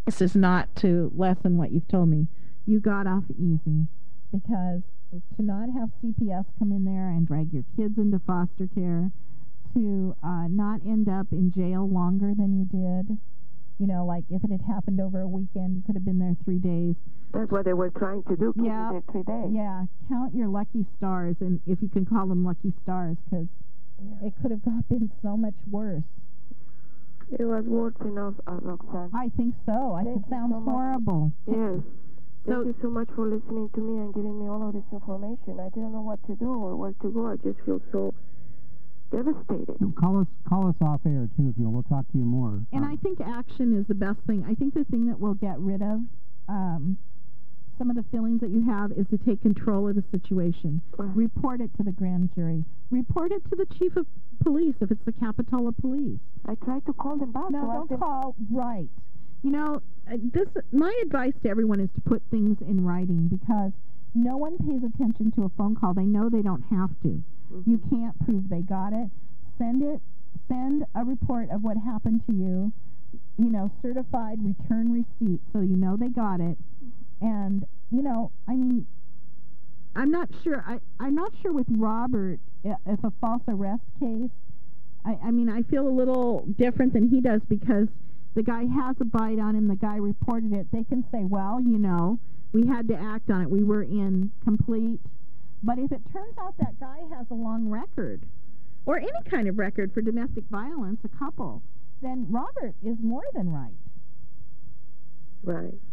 This is not to lessen what you've told me. You got off easy because to not have CPS come in there and drag your kids into foster care, to not end up in jail longer than you did. You know, like if it had happened over a weekend, you could have been there 3 days. That's what they were trying to do, keep me there 3 days. Yeah, count your lucky stars, and if you can call them lucky stars, because it could have been so much worse. It was worse enough, Roxanne. I think so. It sounds horrible. Yes. Thank you so much for listening to me and giving me all of this information. I didn't know what to do or where to go. I just feel so devastated. Call us off air too, if you will. We'll talk to you more. And I think action is the best thing. I think the thing that will get rid of some of the feelings that you have is to take control of the situation. Right. Report it to the grand jury. Report it to the chief of police if it's the Capitola Police. I tried to call them back. No, don't call. Right. You know, my advice to everyone is to put things in writing, because no one pays attention to a phone call. They know they don't have to. Mm-hmm. You can't prove they got it. Send a report of what happened to you, you know, certified return receipt, so you know they got it. And, you know, I mean, I'm not sure with Robert if a false arrest case, I mean, I feel a little different than he does, because the guy has a bite on him, the guy reported it. They can say, well, you know, we had to act on it. We were incomplete. But if it turns out that guy has a long record, or any kind of record for domestic violence, a couple, then Robert is more than right. Right.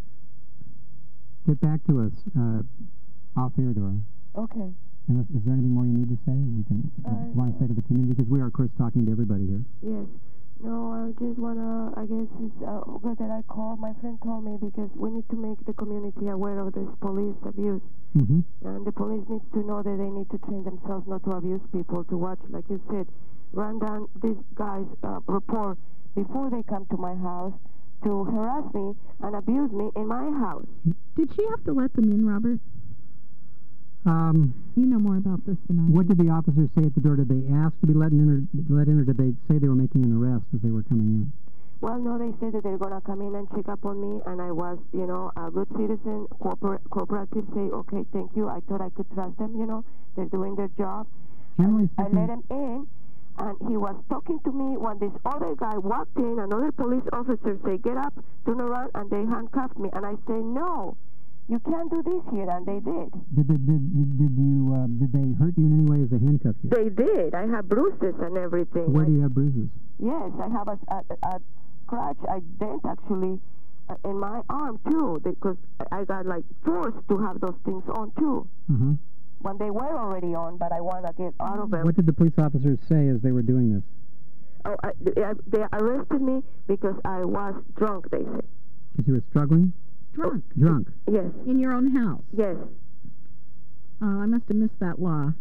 Get back to us off air, Dora. Okay. And is there anything more you need to say? We can want to say to the community, because we are, of course, talking to everybody here. Yes. No, I just want to, I guess it's good that I called. My friend told me, because we need to make the community aware of this police abuse. Mm-hmm. And the police needs to know that they need to train themselves not to abuse people, to watch, like you said, run down these guys' report before they come to my house to harass me and abuse me in my house. Did she have to let them in, Robert? You know more about this than I do. What did the officers say at the door? Did they ask to be let in, or did they say they were making an arrest as they were coming in? Well, no, they said that they're going to come in and check up on me, and I was, you know, a good citizen, cooperative, say, okay, thank you. I thought I could trust them, you know. They're doing their job. Generally I speaking, let him in, and he was talking to me when this other guy walked in. Another police officer say, get up, turn around, and they handcuffed me. And I say, no. You can't do this here, and they did. Did they hurt you in any way as they handcuffed you? They did. I have bruises and everything. Where do you have bruises? Yes, I have a scratch, a dent actually, in my arm too, because I got like forced to have those things on too. Uh-huh. When they were already on, but I want to get out of them. What did the police officers say as they were doing this? Oh, they arrested me because I was drunk, they said. Because you were struggling? Drunk. Yes. In your own house? Yes. Oh, I must have missed that law.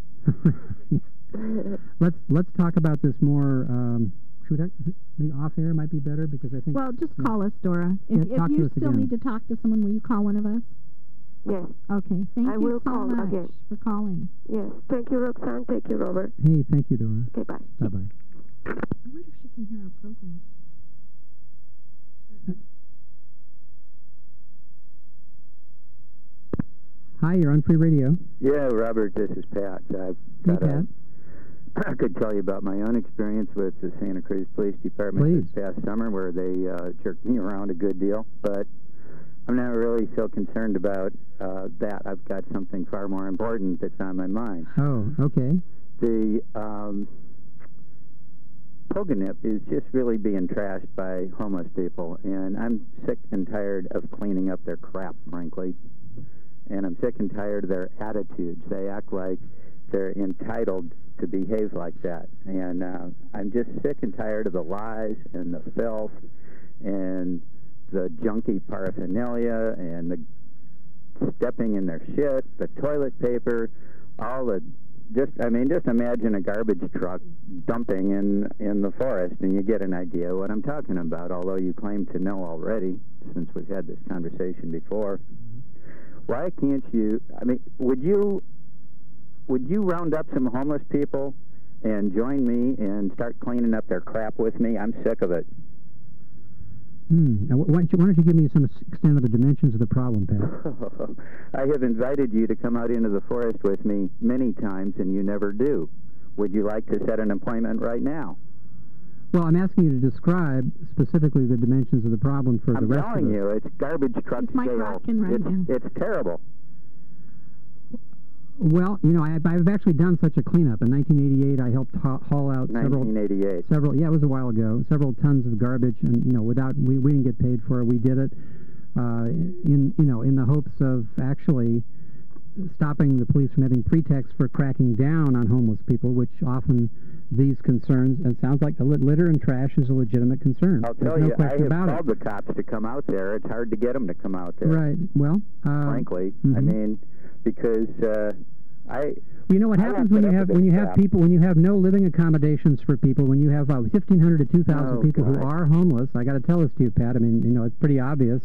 Let's talk about this more. Should we off air might be better, because I think. Well, just call us, Dora. If you still need to talk to someone, will you call one of us? Yes. Okay. Thank you so much again for calling. Yes. Thank you, Roxanne. Thank you, Robert. Hey, thank you, Dora. Okay, bye. Bye-bye. I wonder if she can hear our program. Hi, you're on Free Radio. Yeah, Robert, this is Pat. I could tell you about my own experience with the Santa Cruz Police Department this past summer, where they jerked me around a good deal. But I'm not really so concerned about that. I've got something far more important that's on my mind. Oh, okay. The Pogonip is just really being trashed by homeless people, and I'm sick and tired of cleaning up their crap, frankly. And I'm sick and tired of their attitudes. They act like they're entitled to behave like that. And I'm just sick and tired of the lies and the filth and the junky paraphernalia and the stepping in their shit, the toilet paper, all the... Just imagine a garbage truck dumping in the forest, and you get an idea what I'm talking about, although you claim to know already, since we've had this conversation before. Why can't you, would you round up some homeless people and join me and start cleaning up their crap with me? I'm sick of it. Now, why don't you give me some extent of the dimensions of the problem, Pat? I have invited you to come out into the forest with me many times, and you never do. Would you like to set an appointment right now? Well, I'm asking you to describe specifically the dimensions of the problem for the rest of us. I'm telling you, it's garbage truck It's Mike scale. Rockin right now. It's terrible. Well, I've actually done such a cleanup. In 1988, I helped haul out 1988. yeah, it was a while ago, several tons of garbage, and we didn't get paid for it. We did it in the hopes of actually stopping the police from having pretext for cracking down on homeless people, which often these concerns, and it sounds like the litter and trash is a legitimate concern. I'll tell you, I have called the cops to come out there. It's hard to get them to come out there. Right. Well, frankly, I mean, because you know what happens when you have no living accommodations for people, when you have 1,500 to 2,000 people who are homeless. I got to tell this to you, Pat. I mean, it's pretty obvious.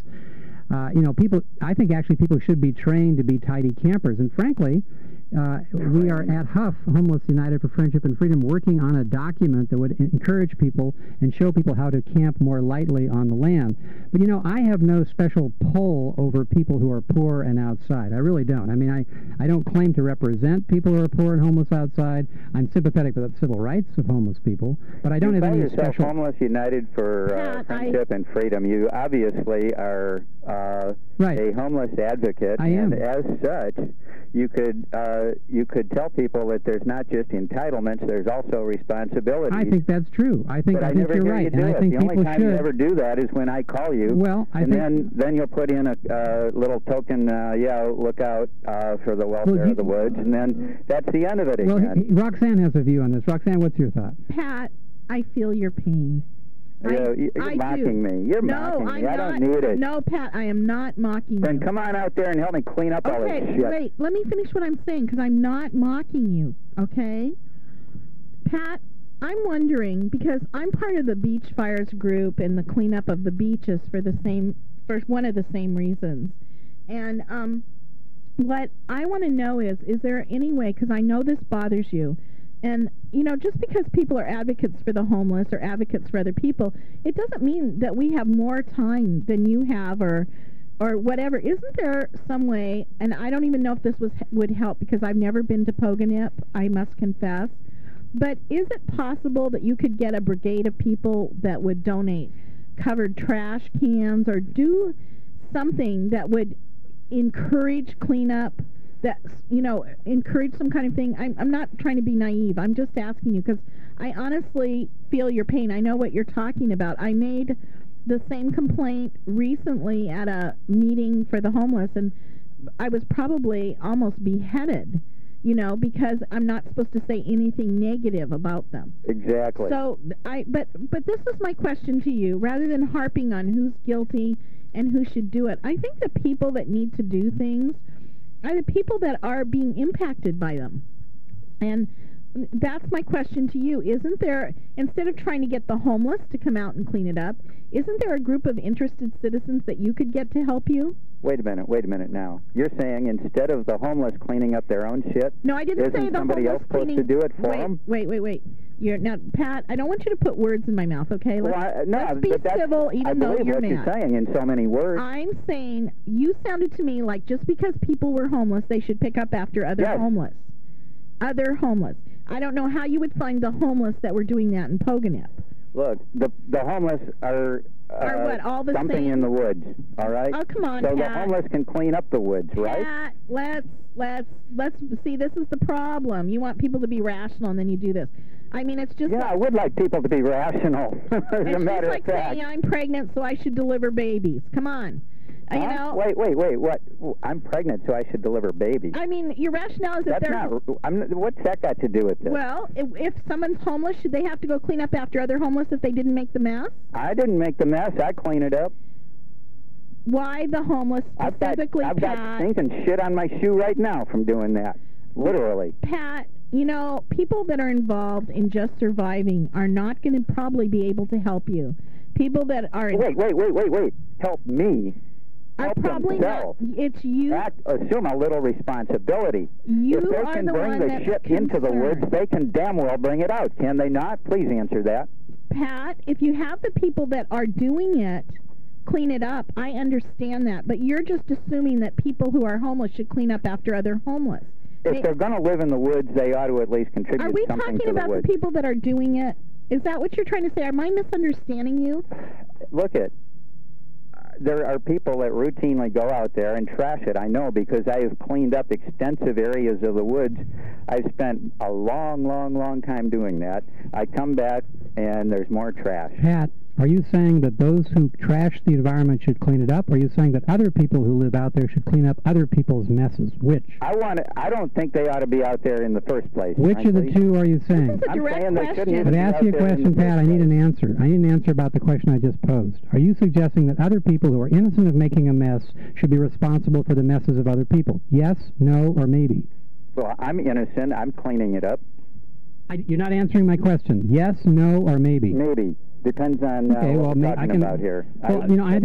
I think actually people should be trained to be tidy campers. And frankly, we are at Huff, Homeless United for Friendship and Freedom, working on a document that would encourage people and show people how to camp more lightly on the land. But, I have no special pull over people who are poor and outside. I really don't. I mean, I don't claim to represent people who are poor and homeless outside. I'm sympathetic with the civil rights of homeless people, but I don't have any special... Homeless United for Friendship and Freedom. You obviously are a homeless advocate, and as such, you could tell people that there's not just entitlements, there's also responsibilities. I think that's true. I think you're right. The only time you ever do that is when I call you. Well, then you'll put in a little token, look out for the welfare of the woods, and then that's the end of it again. Well, Roxanne has a view on this. Roxanne, what's your thought? Pat, I feel your pain. You're mocking me. You're mocking me. I don't need it. No, Pat, I am not mocking you. Then come on out there and help me clean up all this shit. Wait, let me finish what I'm saying, because I'm not mocking you, okay? Pat, I'm wondering, because I'm part of the Beach Fires group and the cleanup of the beaches for one of the same reasons. And what I want to know is there any way, because I know this bothers you, and, just because people are advocates for the homeless or advocates for other people, it doesn't mean that we have more time than you have or whatever. Isn't there some way, and I don't even know if this would help because I've never been to Poganip, I must confess, but is it possible that you could get a brigade of people that would donate covered trash cans or do something that would encourage cleanup, that, encourage some kind of thing? I'm not trying to be naive. I'm just asking you because I honestly feel your pain. I know what you're talking about. I made the same complaint recently at a meeting for the homeless, and I was probably almost beheaded, because I'm not supposed to say anything negative about them. Exactly. So but this is my question to you. Rather than harping on who's guilty and who should do it, I think the people that need to do things are the people that are being impacted by them. And that's my question to you. Isn't there, instead of trying to get the homeless to come out and clean it up, isn't there a group of interested citizens that you could get to help you? Wait a minute now. You're saying instead of the homeless cleaning up their own shit, no, I didn't say the somebody homeless else cleaning. Supposed to do it for them? Wait. Now, Pat, I don't want you to put words in my mouth, okay? Let's be but civil, even though you're mad. I believe what you're saying in so many words. I'm saying, you sounded to me like just because people were homeless, they should pick up after other homeless. Other homeless. I don't know how you would find the homeless that were doing that in Poganip. Look, the homeless are what, all the dumping same? In the woods, all right? Oh, come on, so Pat. The homeless can clean up the woods, right? Pat, let's see, this is the problem. You want people to be rational, and then you do this. I mean, it's just... Yeah, I would like people to be rational, as a matter of fact. It's like saying I'm pregnant, so I should deliver babies. Come on. Wait, what? I'm pregnant, so I should deliver babies. I mean, your rationale is that what's that got to do with this? Well, if someone's homeless, should they have to go clean up after other homeless if they didn't make the mess? I didn't make the mess. I clean it up. Why the homeless specifically, I've got stinking shit on my shoe right now from doing that. Literally. Pat, people that are involved in just surviving are not going to probably be able to help you. People that are... Wait. Help me. Help probably themselves. Not. It's you. Assume a little responsibility. You if they can bring the shit into the woods, they can damn well bring it out. Can they not? Please answer that. Pat, if you have the people that are doing it, clean it up. I understand that. But you're just assuming that people who are homeless should clean up after other homeless. If they're going to live in the woods, they ought to at least contribute something to the woods. Are we talking about the people that are doing it? Is that what you're trying to say? Am I misunderstanding you? Look there are people that routinely go out there and trash it. I know, because I have cleaned up extensive areas of the woods. I've spent a long, long, long time doing that. I come back, and there's more trash. Pat, are you saying that those who trash the environment should clean it up, or are you saying that other people who live out there should clean up other people's messes? Which? I don't think they ought to be out there in the first place. Which frankly. of the two are you saying? This is a direct question. But ask you a question, Pat. I need an answer. I need an answer about the question I just posed. Are you suggesting that other people who are innocent of making a mess should be responsible for the messes of other people? Yes, no, or maybe? Well, I'm innocent. I'm cleaning it up. You're not answering my question. Yes, no, or maybe? Maybe. Depends on what we're talking about here. Well, I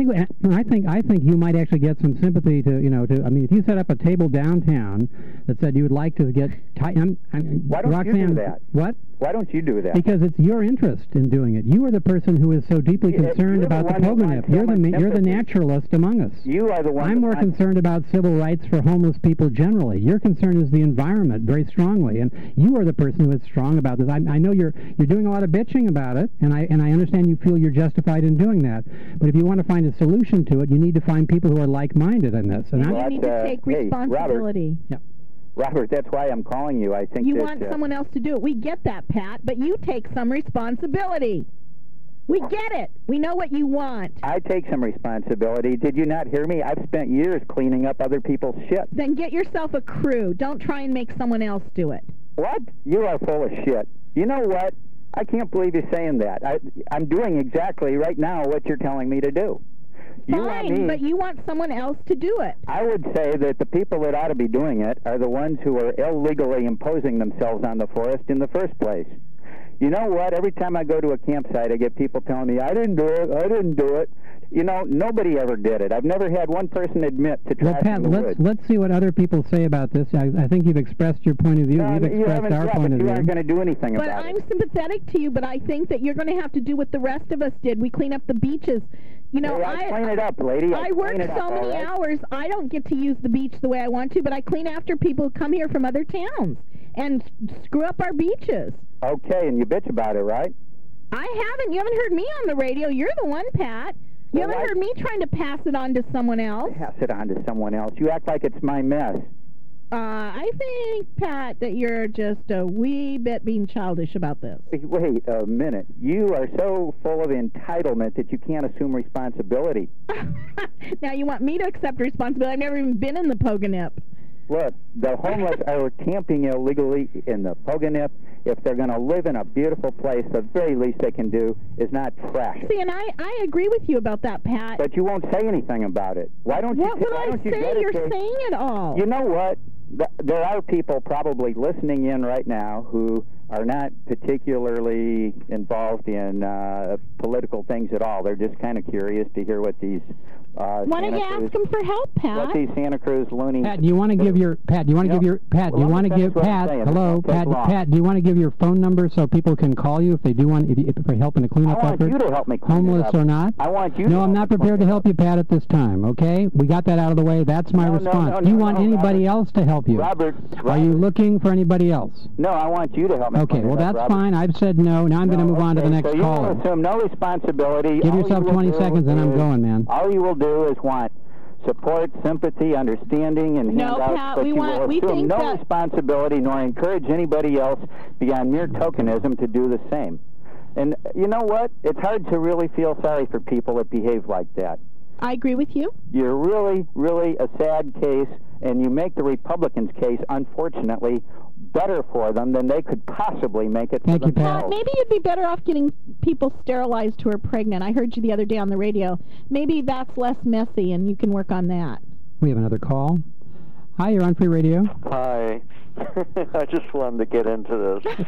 think you might actually get some sympathy to. I mean, if you set up a table downtown that said you would like to get. Why don't you do that? What? Why don't you do that? Because it's your interest in doing it. You are the person who is so deeply concerned about the Pogonip. You're the naturalist among us. You are the one. I'm more concerned about civil rights for homeless people generally. Your concern is the environment very strongly, and you are the person who is strong about this. I know you're doing a lot of bitching about it, and I understand you feel you're justified in doing that. But if you want to find a solution to it, you need to find people who are like-minded in this. And you need to take responsibility. Robert, that's why I'm calling you. I think you want someone else to do it. We get that, Pat, but you take some responsibility. We get it. We know what you want. I take some responsibility. Did you not hear me? I've spent years cleaning up other people's shit. Then get yourself a crew. Don't try and make someone else do it. What? You are full of shit. You know what? I can't believe you're saying that. I'm doing exactly right now what you're telling me to do. Fine, but you want someone else to do it. I would say that the people that ought to be doing it are the ones who are illegally imposing themselves on the forest in the first place. You know what? Every time I go to a campsite, I get people telling me, I didn't do it. You know, nobody ever did it. I've never had one person admit to trashing the woods. Let's see what other people say about this. I think you've expressed your point of view. We've expressed our point of view. You aren't going to do anything about it. But I'm sympathetic to you, but I think that you're going to have to do what the rest of us did. We clean up the beaches. You know, I clean it up, lady. I work so many hours. I don't get to use the beach the way I want to, but I clean after people who come here from other towns and screw up our beaches. Okay, and you bitch about it, right? I haven't. You haven't heard me on the radio. You're the one, Pat. You haven't heard me trying to pass it on to someone else. Pass it on to someone else. You act like it's my mess. I think, Pat, that you're just a wee bit being childish about this. Wait a minute. You are so full of entitlement that you can't assume responsibility. Now you want me to accept responsibility? I've never even been in the Pogonip. Look, the homeless are camping illegally in the Pogonip. If they're going to live in a beautiful place, the very least they can do is not trash it. See, and I agree with you about that, Pat. But you won't say anything about it. Why don't what you? What would I say? You're saying it all. You know what? There are people probably listening in right now who are not particularly involved in political things at all. They're just kind of curious to hear what these why don't you ask them for help, Pat? What these Santa Cruz loonies... Pat, do you want to give your... Pat, do you want to give your... Pat, do you want to give... Pat, hello? Pat, do you want to give your phone number so people can call you if they do want... If they're helping to clean up effort? I want you to help me clean homeless up. Or not? I want you No, I'm not prepared to help you, Pat, at this time, okay? We got that out of the way. That's my response. Do you want anybody else to help you? Robert... Are you looking for anybody else? No, I want you to help me. Okay, well, that's fine. I've said no. Now I'm going to move on to the next caller. So you assume no responsibility. Give yourself 20 seconds and I'm going, man. All you will do is want support, sympathy, understanding, and handouts, Pat, but you will assume no responsibility nor encourage anybody else beyond mere tokenism to do the same. And you know what? It's hard to really feel sorry for people that behave like that. I agree with you. You're really, really a sad case, and you make the Republicans' case, unfortunately, better for them than they could possibly make it for themselves. Maybe you'd be better off getting people sterilized who are pregnant. I heard you the other day on the radio. Maybe that's less messy, and you can work on that. We have another call. Hi, you're on Free Radio. Hi. I just wanted to get into this.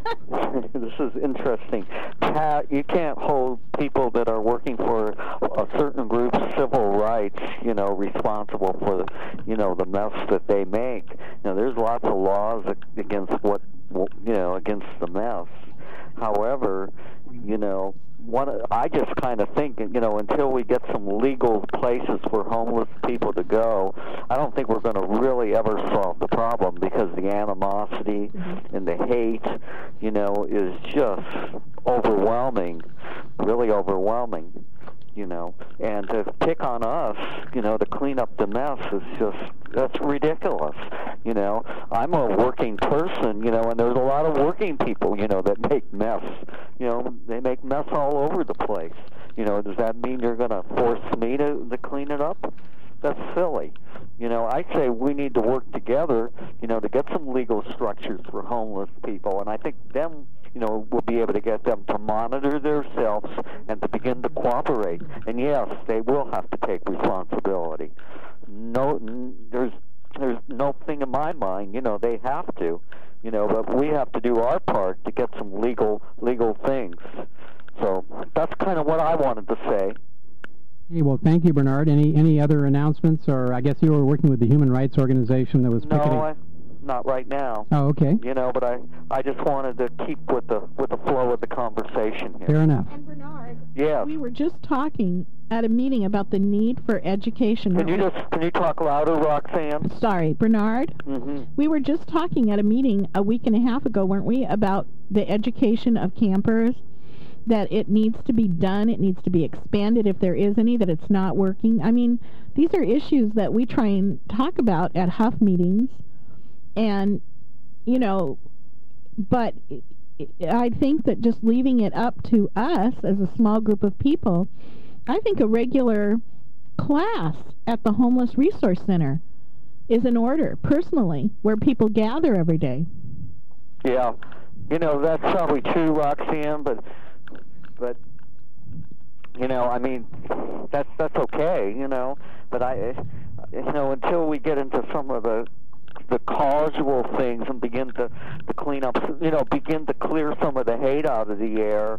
This is interesting. Pat, you can't hold people that are working for a certain group's civil rights, responsible for the mess that they make. Now, there's lots of laws against against the mess. However, I just kind of think, until we get some legal places for homeless people to go, I don't think we're going to really ever solve the problem, because the animosity and the hate, is just overwhelming, really overwhelming. And to pick on us, to clean up the mess that's ridiculous. I'm a working person, and there's a lot of working people, that make mess. They make mess all over the place. Does that mean you're going to force me to clean it up? That's silly. I say we need to work together, to get some legal structures for homeless people, and I think them we'll be able to get them to monitor themselves and to begin to cooperate. And yes, they will have to take responsibility. No, there's nothing in my mind, they have to, but we have to do our part to get some legal things. So that's kind of what I wanted to say. Hey, well, thank you, Bernard. Any other announcements, or I guess you were working with the human rights organization that was picketing? No, not right now. Oh, okay. But I just wanted to keep with the flow of the conversation here. Fair enough. And Bernard, yes. We were just talking at a meeting about the need for education. Can you talk louder, Roxanne? Sorry, Bernard. Mm-hmm. We were just talking at a meeting a week and a half ago, weren't we, about the education of campers, that it needs to be done, it needs to be expanded if there is any, that it's not working. I mean, these are issues that we try and talk about at Huff meetings. And, but I think that just leaving it up to us as a small group of people, I think a regular class at the Homeless Resource Center is in order, personally, where people gather every day. Yeah. That's probably true, Roxanne, but I mean, that's okay, but until we get into some of the causal things and begin to clean up, begin to clear some of the hate out of the air,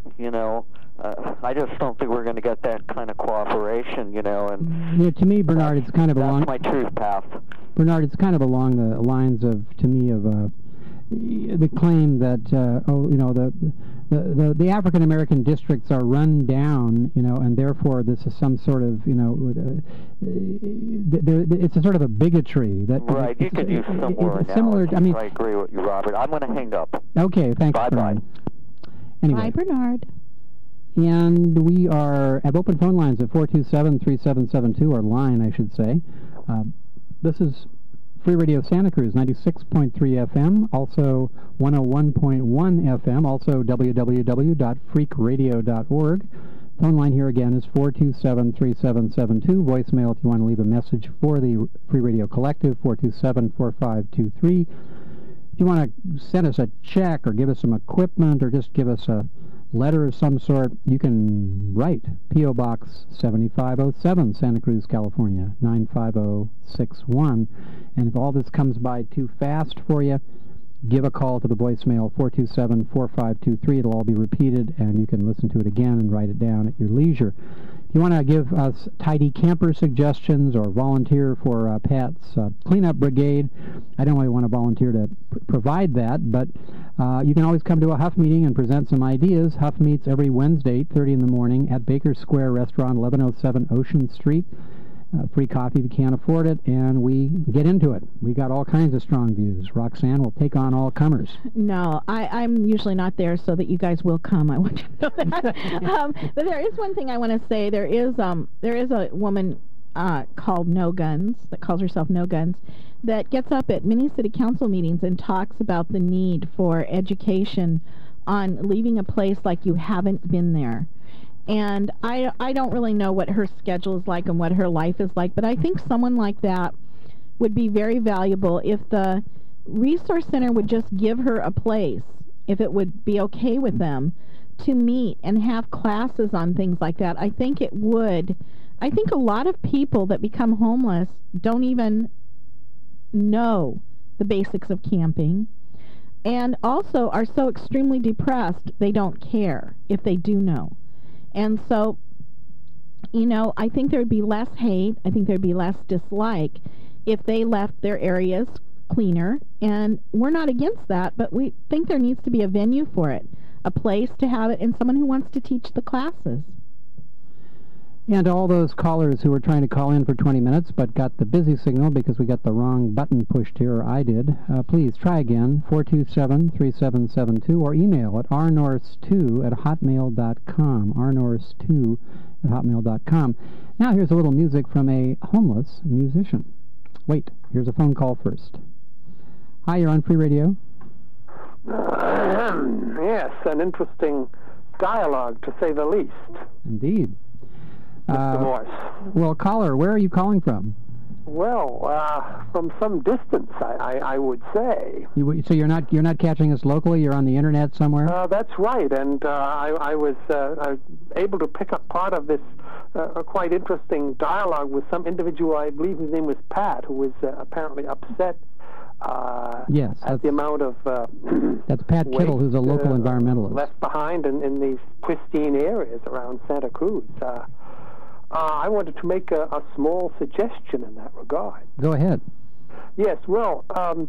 I just don't think we're going to get that kind of cooperation, and to me, Bernard, it's kind of that's my truth path. Bernard, it's kind of along the lines of, to me, of the claim that the African American districts are run down, and therefore this is some sort of it's a sort of a bigotry that right. You could use similar. I mean, I agree with you, Robert. I'm going to hang up. Okay, thanks. Bye. Anyway. Bye, Bernard. And we have open phone lines at 427-3772, or line, I should say. This is Free Radio Santa Cruz, 96.3 FM, also 101.1 FM, also www.freakradio.org. Phone line here again is 427-3772. Voicemail if you want to leave a message for the Free Radio Collective, 427-4523. If you want to send us a check or give us some equipment or just give us a letter of some sort, you can write P.O. Box 7507, Santa Cruz, California, 95061. And if all this comes by too fast for you, give a call to the voicemail 427-4523. It'll all be repeated, and you can listen to it again and write it down at your leisure. If you want to give us tidy camper suggestions or volunteer for Pat's cleanup brigade, I don't really want to volunteer to provide that, but you can always come to a Huff meeting and present some ideas. Huff meets every Wednesday, 8:30 in the morning at Baker Square Restaurant, 1107 Ocean Street. Free coffee if you can't afford it, and we get into it. We got all kinds of strong views. Roxanne will take on all comers. No, I'm usually not there so that you guys will come. I want you to know that. But there is one thing I want to say. There is a woman called No Guns, that calls herself No Guns, that gets up at many city council meetings and talks about the need for education on leaving a place like you haven't been there. And I don't really know what her schedule is like and what her life is like, but I think someone like that would be very valuable if the Resource Center would just give her a place, if it would be okay with them, to meet and have classes on things like that. I think it would. I think a lot of people that become homeless don't even know the basics of camping, and also are so extremely depressed they don't care if they do know. And so, I think there would be less hate, I think there would be less dislike if they left their areas cleaner, and we're not against that, but we think there needs to be a venue for it. a place to have it, and someone who wants to teach the classes. And all those callers who were trying to call in for 20 minutes but got the busy signal because we got the wrong button pushed here, or I did, please try again, 427-3772, or email at rnorse2@hotmail.com, rnorse2@hotmail.com. Now here's a little music from a homeless musician. Wait, here's a phone call first. Hi, you're on Free Radio. Yes, an interesting dialogue, to say the least. Indeed. Mr. Morse. Well, caller, where are you calling from? Well, from some distance, I would say. So you're not catching us locally? You're on the internet somewhere? That's right, and I was able to pick up part of this quite interesting dialogue with some individual, I believe his name was Pat, who was apparently upset yes, at the amount of that's Pat Kittle, who's a local environmentalist. Left behind in these pristine areas around Santa Cruz. I wanted to make a small suggestion in that regard. Go ahead. Yes, well,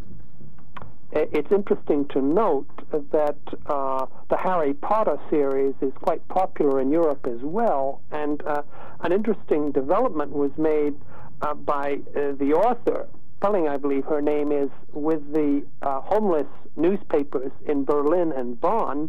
it's interesting to note that the Harry Potter series is quite popular in Europe as well, and an interesting development was made by the author, spelling I believe her name is, with the homeless newspapers in Berlin and Bonn.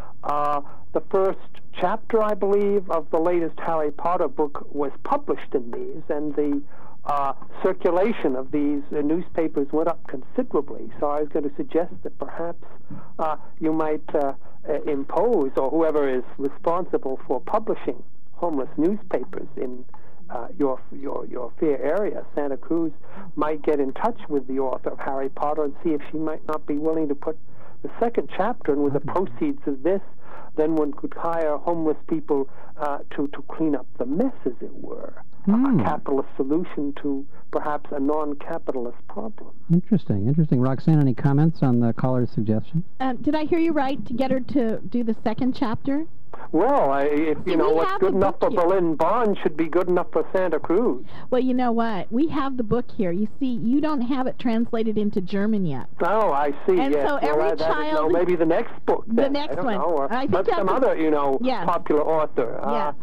The first chapter, I believe, of the latest Harry Potter book was published in these, and the circulation of these newspapers went up considerably. So I was going to suggest that perhaps you might impose, or whoever is responsible for publishing homeless newspapers in your fair area, Santa Cruz, might get in touch with the author of Harry Potter and see if she might not be willing to put the second chapter, and with the proceeds of this, then one could hire homeless people to clean up the mess, as it were. A capitalist solution to perhaps a non-capitalist problem. Interesting. Roxanne, any comments on the caller's suggestion? Did I hear you right, to get her to do the second chapter? Well, if you know what's good enough for Berlin Bonn should be good enough for Santa Cruz. Well, you know what? We have the book here. You see, you don't have it translated into German yet. Oh, I see. And yes. so every child... maybe the next book, then. The next one. Or I think some other, popular author. Yes.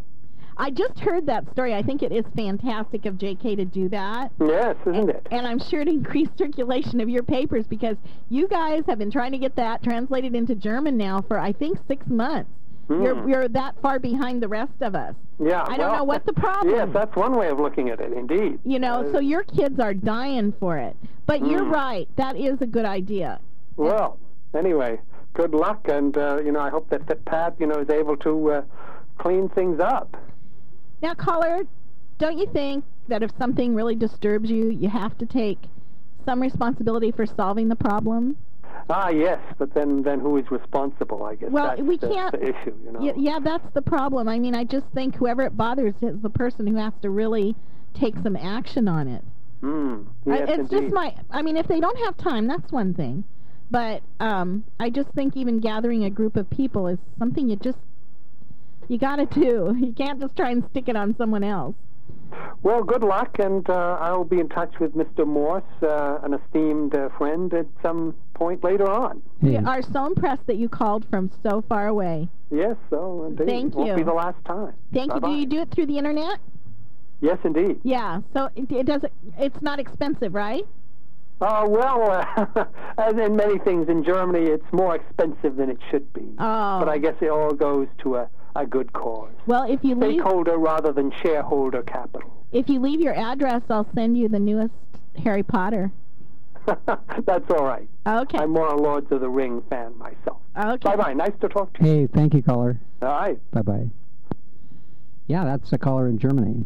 I just heard that story. I think it is fantastic of J.K. to do that. Yes, isn't it? And I'm sure to increase circulation of your papers, because you guys have been trying to get that translated into German now for, I think, 6 months. You're that far behind the rest of us. Yeah. I don't know what the problem is. Yes, that's one way of looking at it, indeed. So your kids are dying for it. But you're right. That is a good idea. Well, anyway, good luck, and, I hope that Pat, is able to clean things up. Now, caller, don't you think that if something really disturbs you, you have to take some responsibility for solving the problem? Yes, but then who is responsible, I guess? Well, we can't... That's the issue, Yeah, that's the problem. I mean, I just think whoever it bothers is the person who has to really take some action on it. Yes, it's indeed. just if they don't have time, that's one thing. But I just think even gathering a group of people is something you got to do. You can't just try and stick it on someone else. Well, good luck, and I'll be in touch with Mr. Morse, an esteemed friend, at some point later on. We are so impressed that you called from so far away. Yes, so indeed. Thank you. Won't be the last time. Thank Bye-bye. you. Do you do it through the internet? Yes, indeed. Yeah, so it's not expensive, right? Well, as in many things in Germany, it's more expensive than it should be. Oh. But I guess it all goes to a good cause. Well, if you stakeholder rather than shareholder capital. If you leave your address, I'll send you the newest Harry Potter. That's all right. Okay. I'm more a Lords of the Ring fan myself. Okay. Bye-bye. Nice to talk to you. Hey, thank you, caller. All right. Bye-bye. Yeah, that's a caller in Germany.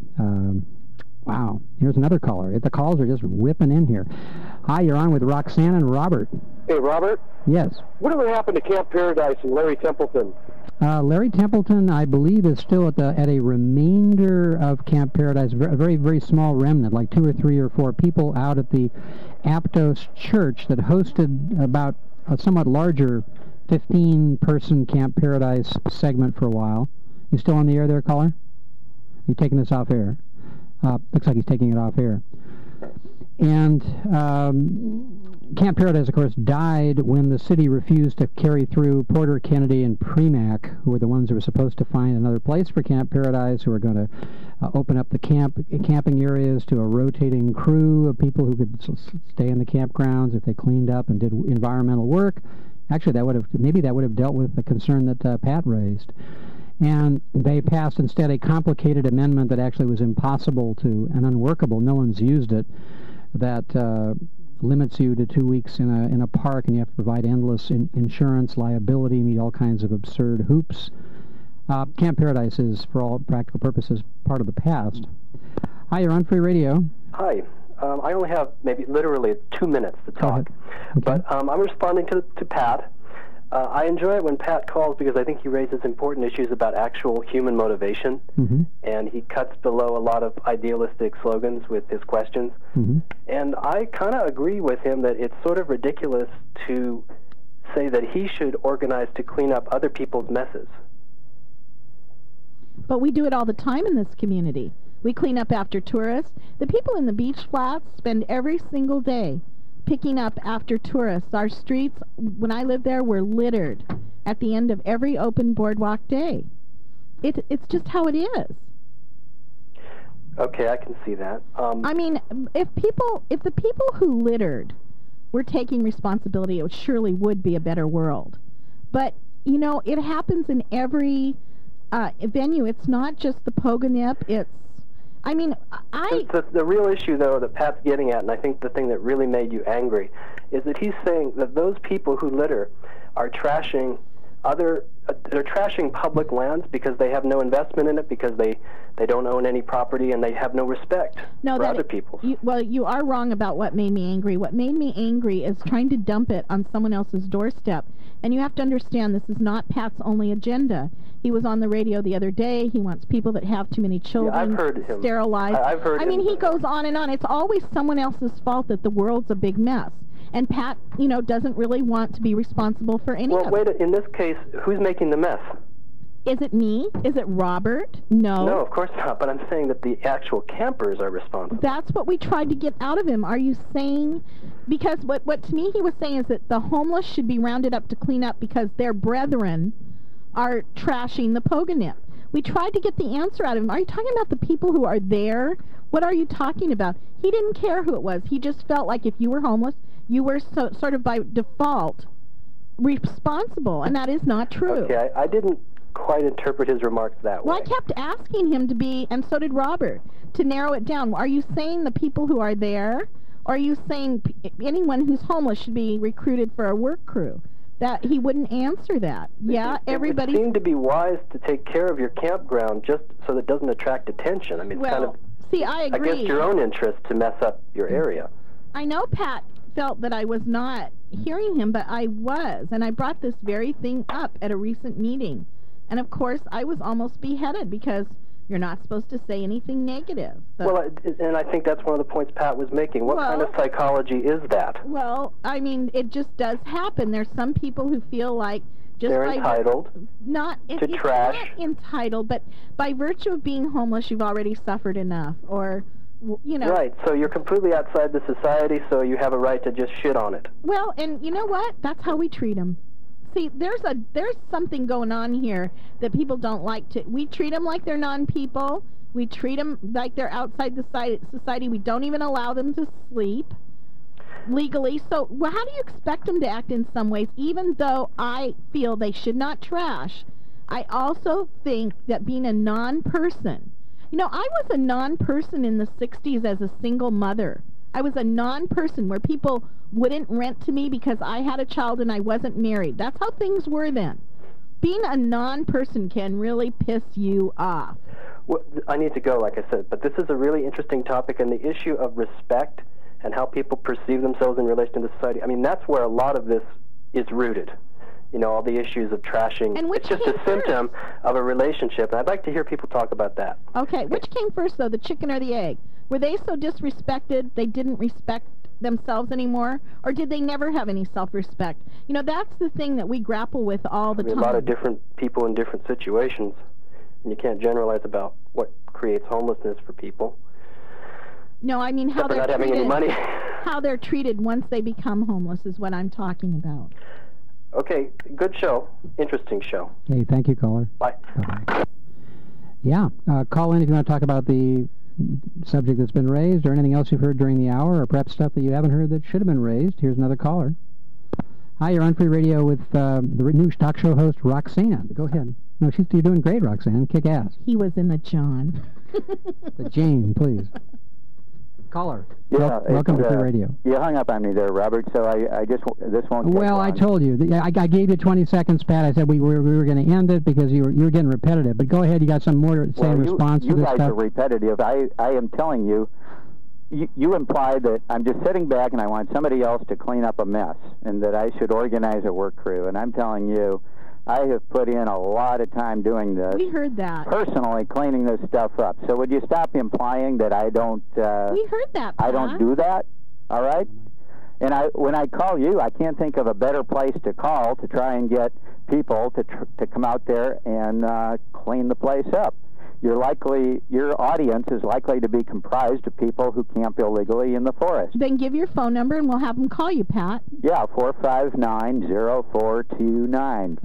Wow. Here's another caller. The calls are just whipping in here. Hi, you're on with Roxanne and Robert. Hey, Robert? Yes. Whatever happened to Camp Paradise and Larry Templeton? Larry Templeton, I believe, is still at a remainder of Camp Paradise, a very, very small remnant, like 2 or 3 or 4 people out at the Aptos Church that hosted about a somewhat larger 15-person Camp Paradise segment for a while. You still on the air there, caller? Are you taking this off air? Looks like he's taking it off air. And Camp Paradise, of course, died when the city refused to carry through Porter, Kennedy, and Premack, who were the ones who were supposed to find another place for Camp Paradise, who were going to open up the camping areas to a rotating crew of people who could stay in the campgrounds if they cleaned up and did environmental work. Actually, that would have dealt with the concern that Pat raised. And they passed instead a complicated amendment that actually was impossible to and unworkable. No one's used it. That limits you to 2 weeks in a park, and you have to provide endless insurance, liability, meet all kinds of absurd hoops. Camp Paradise is, for all practical purposes, part of the past. Hi, you're on Free Radio. Hi. I only have maybe literally 2 minutes to talk. Okay. But I'm responding to Pat. I enjoy it when Pat calls because I think he raises important issues about actual human motivation, and he cuts below a lot of idealistic slogans with his questions. And I kind of agree with him that it's sort of ridiculous to say that he should organize to clean up other people's messes. But we do it all the time in this community. We clean up after tourists. The people in the beach flats spend every single day picking up after tourists. Our streets, when I lived there, were littered at the end of every open boardwalk day. It's just how it is. Okay, I can see that. I mean, if the people who littered were taking responsibility, it surely would be a better world. But, you know, it happens in every venue. It's not just the Pogonip. The real issue, though, that Pat's getting at, and I think the thing that really made you angry, is that he's saying that those people who litter are trashing they're trashing public lands because they have no investment in it, because they don't own any property, and they have no respect for other people. You are wrong about what made me angry. What made me angry is trying to dump it on someone else's doorstep. And you have to understand, this is not Pat's only agenda. He was on the radio the other day. He wants people that have too many children I've heard him. sterilized. I've heard him. I mean, he goes on and on. It's always someone else's fault that the world's a big mess. And Pat, doesn't really want to be responsible for any of it. Well, wait, in this case, who's making the mess? Is it me? Is it Robert? No. No, of course not, but I'm saying that the actual campers are responsible. That's what we tried to get out of him. Are you saying... Because what to me he was saying is that the homeless should be rounded up to clean up because their brethren are trashing the Pogonip. We tried to get the answer out of him. Are you talking about the people who are there? What are you talking about? He didn't care who it was. He just felt like if you were homeless, you were sort of by default responsible, and that is not true. Okay, I didn't quite interpret his remarks that way. Well, I kept asking him to be, and so did Robert, to narrow it down. Are you saying the people who are there, or are you saying anyone who's homeless should be recruited for a work crew? That he wouldn't answer that. Everybody. It would seem to be wise to take care of your campground just so that it doesn't attract attention. I mean, it's kind of I agree. against your own interest to mess up your area. I know Pat felt that I was not hearing him, but I was, and I brought this very thing up at a recent meeting. And of course, I was almost beheaded because you're not supposed to say anything negative. Well, and I think that's one of the points Pat was making. What kind of psychology is that? Well, I mean, it just does happen. There's some people who feel like they're entitled to trash. Not entitled, but by virtue of being homeless, you've already suffered enough, or Right, so you're completely outside the society, so you have a right to just shit on it. Well, and you know what? That's how we treat them. See, there's something going on here that people don't like to... We treat them like they're non-people. We treat them like they're outside the society. We don't even allow them to sleep legally. So how do you expect them to act in some ways? Even though I feel they should not trash, I also think that being a non-person... I was a non-person in the 60s as a single mother. I was a non-person where people wouldn't rent to me because I had a child and I wasn't married. That's how things were then. Being a non-person can really piss you off. Well, I need to go, like I said, but this is a really interesting topic, and the issue of respect and how people perceive themselves in relation to society, I mean, that's where a lot of this is rooted. All the issues of trashing. And it's just a symptom of a relationship. And I'd like to hear people talk about that. Okay, which came first, though, the chicken or the egg? Were they so disrespected they didn't respect themselves anymore? Or did they never have any self-respect? That's the thing that we grapple with all the time. A lot of different people in different situations. And you can't generalize about what creates homelessness for people. No, I mean how they're not having any money. how they're treated once they become homeless is what I'm talking about. Okay, good show. Interesting show. Hey, thank you, caller. Bye. Bye-bye. Yeah, call in if you want to talk about the subject that's been raised or anything else you've heard during the hour, or perhaps stuff that you haven't heard that should have been raised. Here's another caller. Hi, you're on Free Radio with the new talk show host, Roxanne. Go ahead. No, you're doing great, Roxanne. Kick ass. He was in the John. The Jane, please. Caller. Yeah, welcome to Free Radio. You hung up on me there, Robert, so this won't take Well, long. I told you. I gave you 20 seconds, Pat. I said we were going to end it because you were getting repetitive. But go ahead. You got some more to say in response to this stuff? You guys are repetitive. I am telling you, you imply that I'm just sitting back and I want somebody else to clean up a mess and that I should organize a work crew. And I'm telling you, I have put in a lot of time doing this. We heard that. Personally cleaning this stuff up. So would you stop implying that I don't... we heard that, Pat. I don't do that, all right? And when I call you, I can't think of a better place to call to try and get people to come out there and clean the place up. Your audience is likely to be comprised of people who camp illegally in the forest. Then give your phone number and we'll have them call you, Pat. Yeah, 459-0429.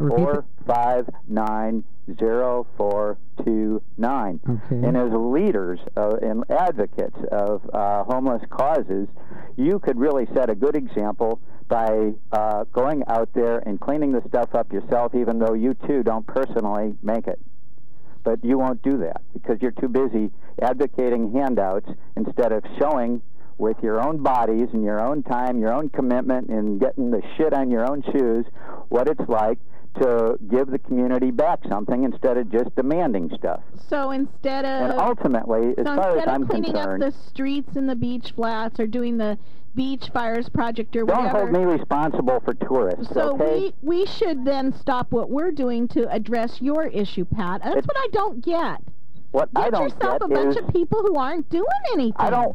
459-0429. Okay. And as leaders and advocates of homeless causes, you could really set a good example by going out there and cleaning the stuff up yourself, even though you too don't personally make it. But you won't do that because you're too busy advocating handouts instead of showing with your own bodies and your own time, your own commitment, and getting the shit on your own shoes what it's like to give the community back something instead of just demanding stuff. So instead of... And ultimately, as far as I'm cleaning concerned... up the streets and the beach flats or doing the beach fires project or whatever... Don't hold me responsible for tourists, so okay? we should then stop what we're doing to address your issue, Pat. That's what I don't get. What I don't get yourself get a bunch is, of people who aren't doing anything.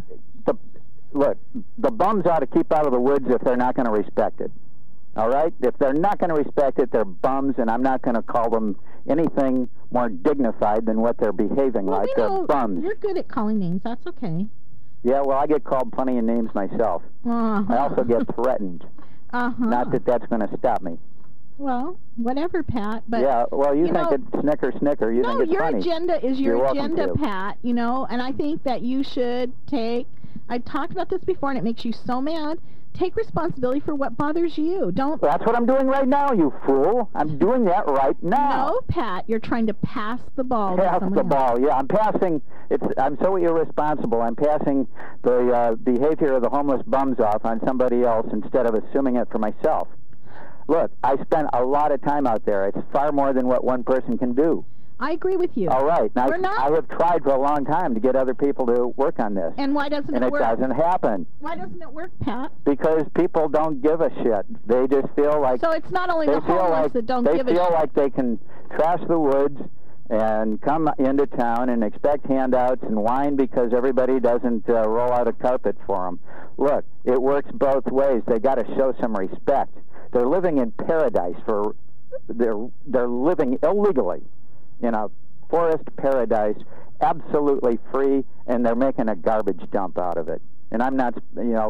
Look, the bums ought to keep out of the woods if they're not going to respect it. All right? If they're not going to respect it, they're bums, and I'm not going to call them anything more dignified than what they're behaving like. They're bums. You're good at calling names. That's okay. Yeah, well, I get called plenty of names myself. I also get threatened. Not that that's going to stop me. Well, whatever, Pat. But yeah, well, you think it's snicker. You think it's your funny. Agenda is your agenda, to. Pat. And I think that you should take... I've talked about this before, and it makes you so mad. Take responsibility for what bothers you. Don't... That's what I'm doing right now, you fool. I'm doing that right now. No, Pat, you're trying to pass the ball. Pass the ball, yeah. I'm passing... I'm so irresponsible. I'm passing the behavior of the homeless bums off on somebody else instead of assuming it for myself. Look, I spent a lot of time out there. It's far more than what one person can do. I agree with you. All right. Now, I have tried for a long time to get other people to work on this. And why doesn't it work? And it doesn't happen. Why doesn't it work, Pat? Because people don't give a shit. They just feel like... So it's not only the homeless that don't give a shit. They feel like they can trash the woods and come into town and expect handouts and whine because everybody doesn't roll out a carpet for them. Look, it works both ways. They got to show some respect. They're living in paradise. They're living illegally in a forest paradise, absolutely free, and they're making a garbage dump out of it. And I'm not,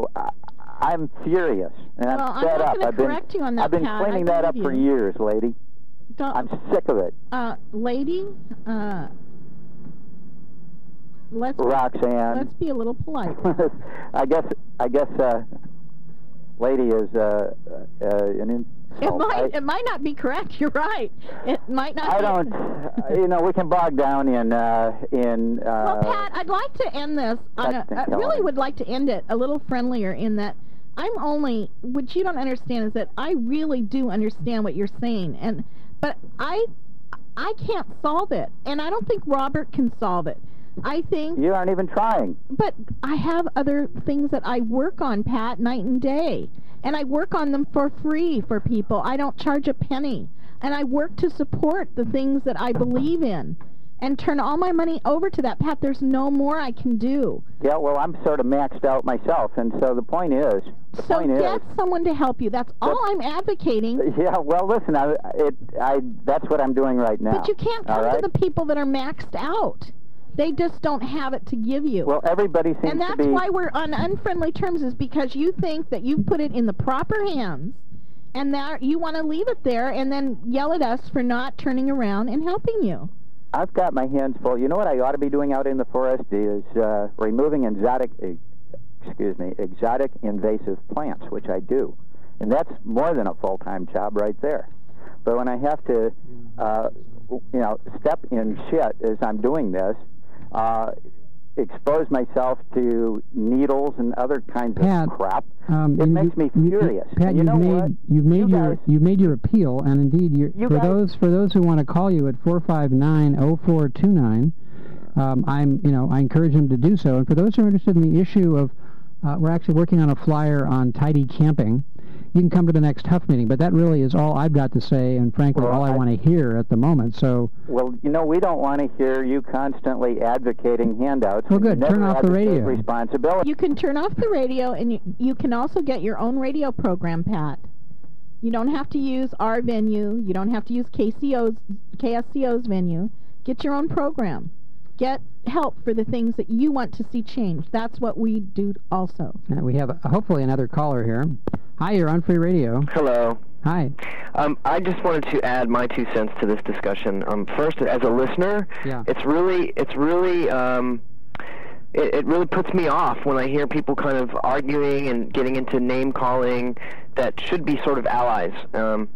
I'm furious, and I'm fed up. I'm not going to correct you on that, I've been cleaning that up for years, lady. I'm sick of it. Lady, Roxanne. Let's be a little polite. I guess, lady is an insult. It might not be correct. You're right. It might not. I don't. We can bog down in. Well, Pat, I'd like to end this. I really would like to end it a little friendlier. In that, what you don't understand is that I really do understand what you're saying, but I can't solve it, and I don't think Robert can solve it. I think... You aren't even trying. But I have other things that I work on, Pat, night and day. And I work on them for free for people. I don't charge a penny. And I work to support the things that I believe in and turn all my money over to that. Pat, there's no more I can do. Yeah, well, I'm sort of maxed out myself. And so the point is... get someone to help you. That's all I'm advocating. Yeah, well, listen, that's what I'm doing right now. But you can't come to the people that are maxed out. They just don't have it to give you. Well, everybody seems to be... And that's why we're on unfriendly terms, is because you think that you put it in the proper hands, and that you want to leave it there and then yell at us for not turning around and helping you. I've got my hands full. You know what I ought to be doing out in the forest is removing exotic invasive plants, which I do. And that's more than a full-time job right there. But when I have to, step in shit as I'm doing this, expose myself to needles and other kinds of crap, it makes me furious. Pat, you've made your appeal, and indeed, for those who want to call you at 459-0429, I encourage them to do so. And for those who are interested in the issue of, we're actually working on a flyer on tidy camping. You can come to the next Huff meeting, but that really is all I've got to say, and frankly, all I want to hear at the moment. So, well, we don't want to hear you constantly advocating handouts. Well, good. Turn off the radio. Responsibility. You can turn off the radio, and you can also get your own radio program, Pat. You don't have to use our venue. You don't have to use KSCO's venue. Get your own program. Get help for the things that you want to see changed. That's what we do also. And we have hopefully another caller here. Hi, you're on Free Radio. Hello. Hi. I just wanted to add my 2 cents to this discussion. First, as a listener, it really puts me off when I hear people kind of arguing and getting into name calling that should be sort of allies. And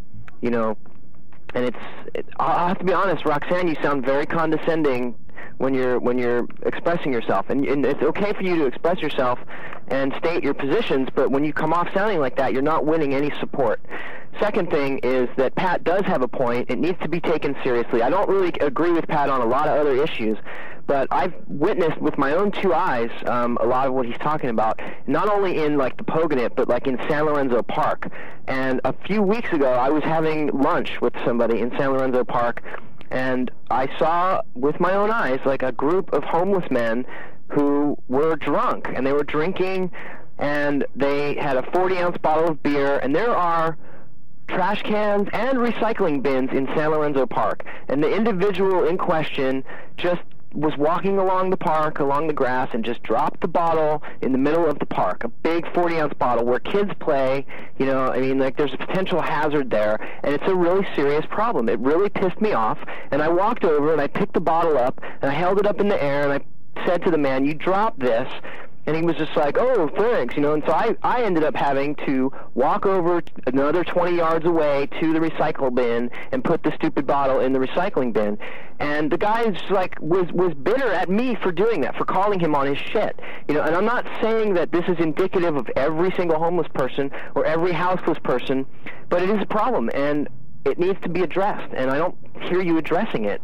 I'll have to be honest, Roxanne, you sound very condescending when you're expressing yourself, and it's okay for you to express yourself and state your positions, but when you come off sounding like that, you're not winning any support. Second thing is that Pat does have a point. It needs to be taken seriously. I don't really agree with Pat on a lot of other issues, but I've witnessed with my own 2 eyes a lot of what he's talking about, not only in like the Pogonip, but like in San Lorenzo Park. And a few weeks ago, I was having lunch with somebody in San Lorenzo Park, and I saw with my own eyes like a group of homeless men who were drunk, and they were drinking, and they had a 40-ounce bottle of beer, and there are trash cans and recycling bins in San Lorenzo Park. And the individual in question just was walking along the park, along the grass, and just dropped the bottle in the middle of the park, a big 40-ounce bottle where kids play. There's a potential hazard there, and it's a really serious problem. It really pissed me off, and I walked over, and I picked the bottle up, and I held it up in the air, and I said to the man, "You dropped this." And he was just like, "Oh, thanks," and so I ended up having to walk over another 20 yards away to the recycle bin and put the stupid bottle in the recycling bin. And the guy was bitter at me for doing that, for calling him on his shit. And I'm not saying that this is indicative of every single homeless person or every houseless person, but it is a problem, and it needs to be addressed, and I don't hear you addressing it.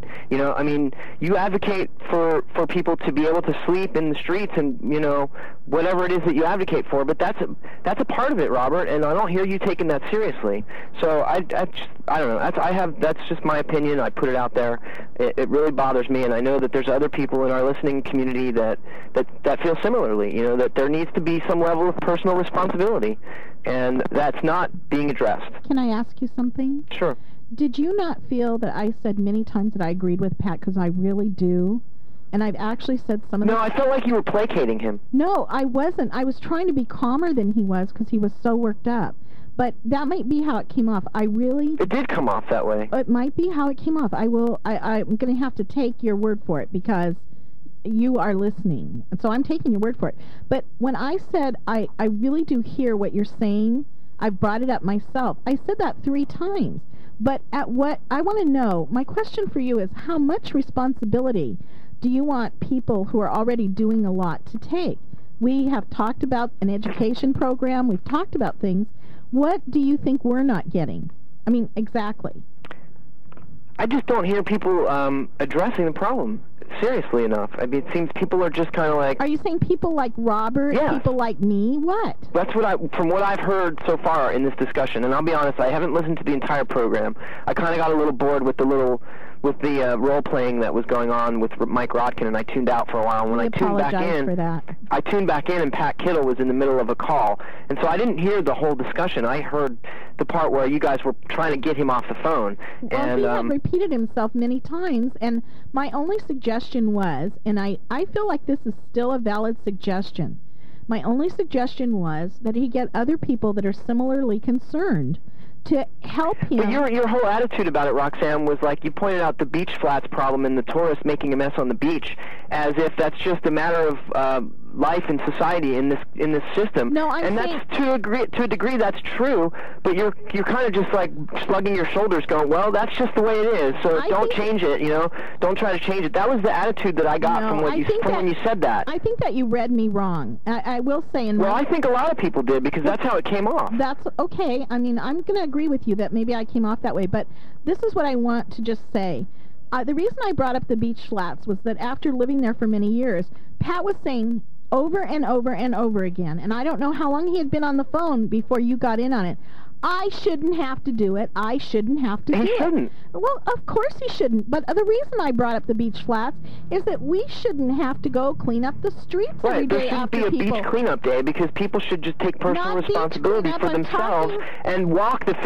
You advocate for people to be able to sleep in the streets and, whatever it is that you advocate for, but that's a part of it, Robert, and I don't hear you taking that seriously. So I don't know. That's just my opinion. I put it out there. It really bothers me, and I know that there's other people in our listening community that feel similarly, that there needs to be some level of personal responsibility, and that's not being addressed. Can I ask you something? Sure. Did you not feel that I said many times that I agreed with Pat, because I really do? And I've actually said some of No, I felt like you were placating him. No, I wasn't. I was trying to be calmer than he was because he was so worked up. But that might be how it came off. It did come off that way. It might be how it came off. I'm going to have to take your word for it because you are listening. So I'm taking your word for it. But when I said I really do hear what you're saying, I brought it up myself. I said that 3 times. But at what I want to know, my question for you is, how much responsibility do you want people who are already doing a lot to take? We have talked about an education program. We've talked about things. What do you think we're not getting? Exactly. I just don't hear people addressing the problem seriously enough. It seems people are just kind of like... Are you saying people like Robert? Yeah. People like me? What? That's from what I've heard so far in this discussion, and I'll be honest, I haven't listened to the entire program. I kind of got a little bored with the little with the role playing that was going on with Mike Rodkin, and I tuned out for a while. And when I tuned back in, for that. I tuned back in, and Pat Kittle was in the middle of a call, and so I didn't hear the whole discussion. I heard the part where you guys were trying to get him off the phone. Well, and he had repeated himself many times, and my only suggestion was, and I feel like this is still a valid suggestion. My only suggestion was that he get other people that are similarly concerned to help him. But your whole attitude about it, Roxanne, was like you pointed out the beach flats problem and the tourists making a mess on the beach, as if that's just a matter of life and society in this system. No, that's to a degree that's true, but you're kind of just like shrugging your shoulders, going, well, that's just the way it is. So don't change it. Don't try to change it. That was the attitude that I got from when you said that. I think that you read me wrong. I will say. I think a lot of people did because that's how it came off. That's okay. I mean, I'm going to agree with you that maybe I came off that way, but this is what I want to just say. The reason I brought up the beach flats was that after living there for many years, Pat was saying over and over and over again, and I don't know how long he had been on the phone before you got in on it, I shouldn't have to do it. I shouldn't have to do it. He shouldn't. Well, of course he shouldn't. But the reason I brought up the beach flats is that we shouldn't have to go clean up the streets every day after people. There shouldn't be a beach cleanup day because people should just take personal responsibility for themselves and walk the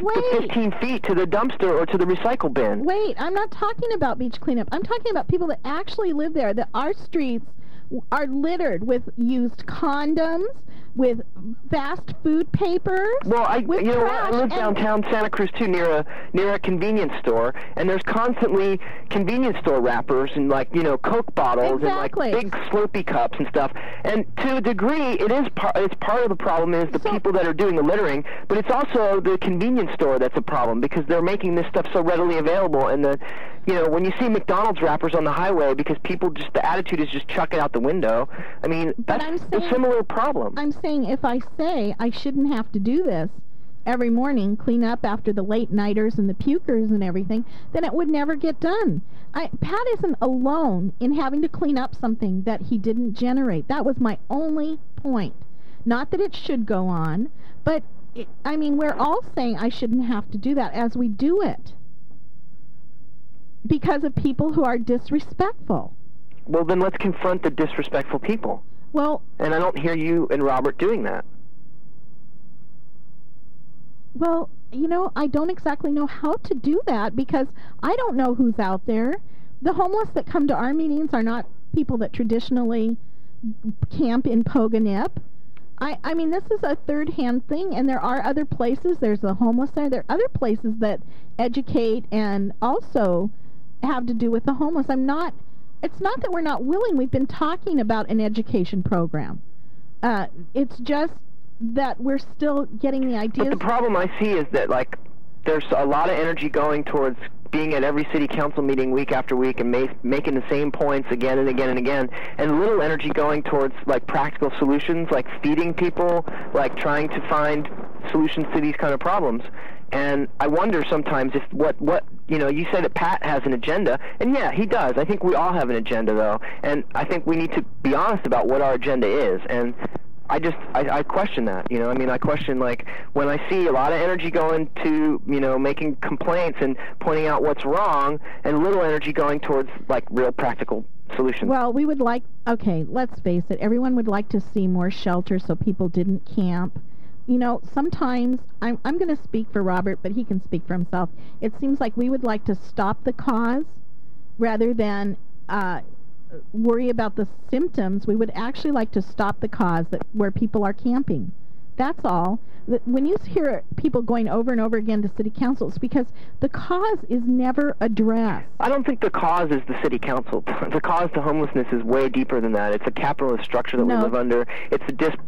15 feet to the dumpster or to the recycle bin. Wait, I'm not talking about beach cleanup. I'm talking about people that actually live there, that our streets are littered with used condoms, with fast food papers. Well, I live downtown Santa Cruz too, near a convenience store, and there's constantly convenience store wrappers and Coke bottles and big Slurpee cups and stuff. And to a degree, it's part of the problem is the people that are doing the littering, but it's also the convenience store that's a problem because they're making this stuff so readily available. And when you see McDonald's wrappers on the highway because people the attitude is just chuck it out the window. I mean, that's a similar problem. I'm saying if I say I shouldn't have to do this every morning, clean up after the late nighters and the pukers and everything, then it would never get done. Pat isn't alone in having to clean up something that he didn't generate. That was my only point. Not that it should go on, but we're all saying I shouldn't have to do that as we do it because of people who are disrespectful. Well, then let's confront the disrespectful people. Well, and I don't hear you and Robert doing that. Well, I don't exactly know how to do that because I don't know who's out there. The homeless that come to our meetings are not people that traditionally camp in Pogonip. I mean, this is a third-hand thing, and there are other places. There's the homeless center. There are other places that educate and also have to do with the homeless. It's not that we're not willing. We've been talking about an education program. It's just that we're still getting the ideas. But the problem I see is that, there's a lot of energy going towards being at every city council meeting week after week and making the same points again and again and again, and little energy going towards, practical solutions, like feeding people, trying to find solutions to these kind of problems. And I wonder sometimes if you said that Pat has an agenda, and yeah, he does. I think we all have an agenda, though, and I think we need to be honest about what our agenda is. And I question that, I question, when I see a lot of energy going to, making complaints and pointing out what's wrong, and little energy going towards, real practical solutions. Well, we would let's face it, everyone would like to see more shelter so people didn't camp. Sometimes, I'm going to speak for Robert, but he can speak for himself. It seems like we would like to stop the cause rather than worry about the symptoms. We would actually like to stop the cause where people are camping. That's all. When you hear people going over and over again to city council, it's because the cause is never addressed. I don't think the cause is the city council. The cause to homelessness is way deeper than that. It's a capitalist structure that we live under. It's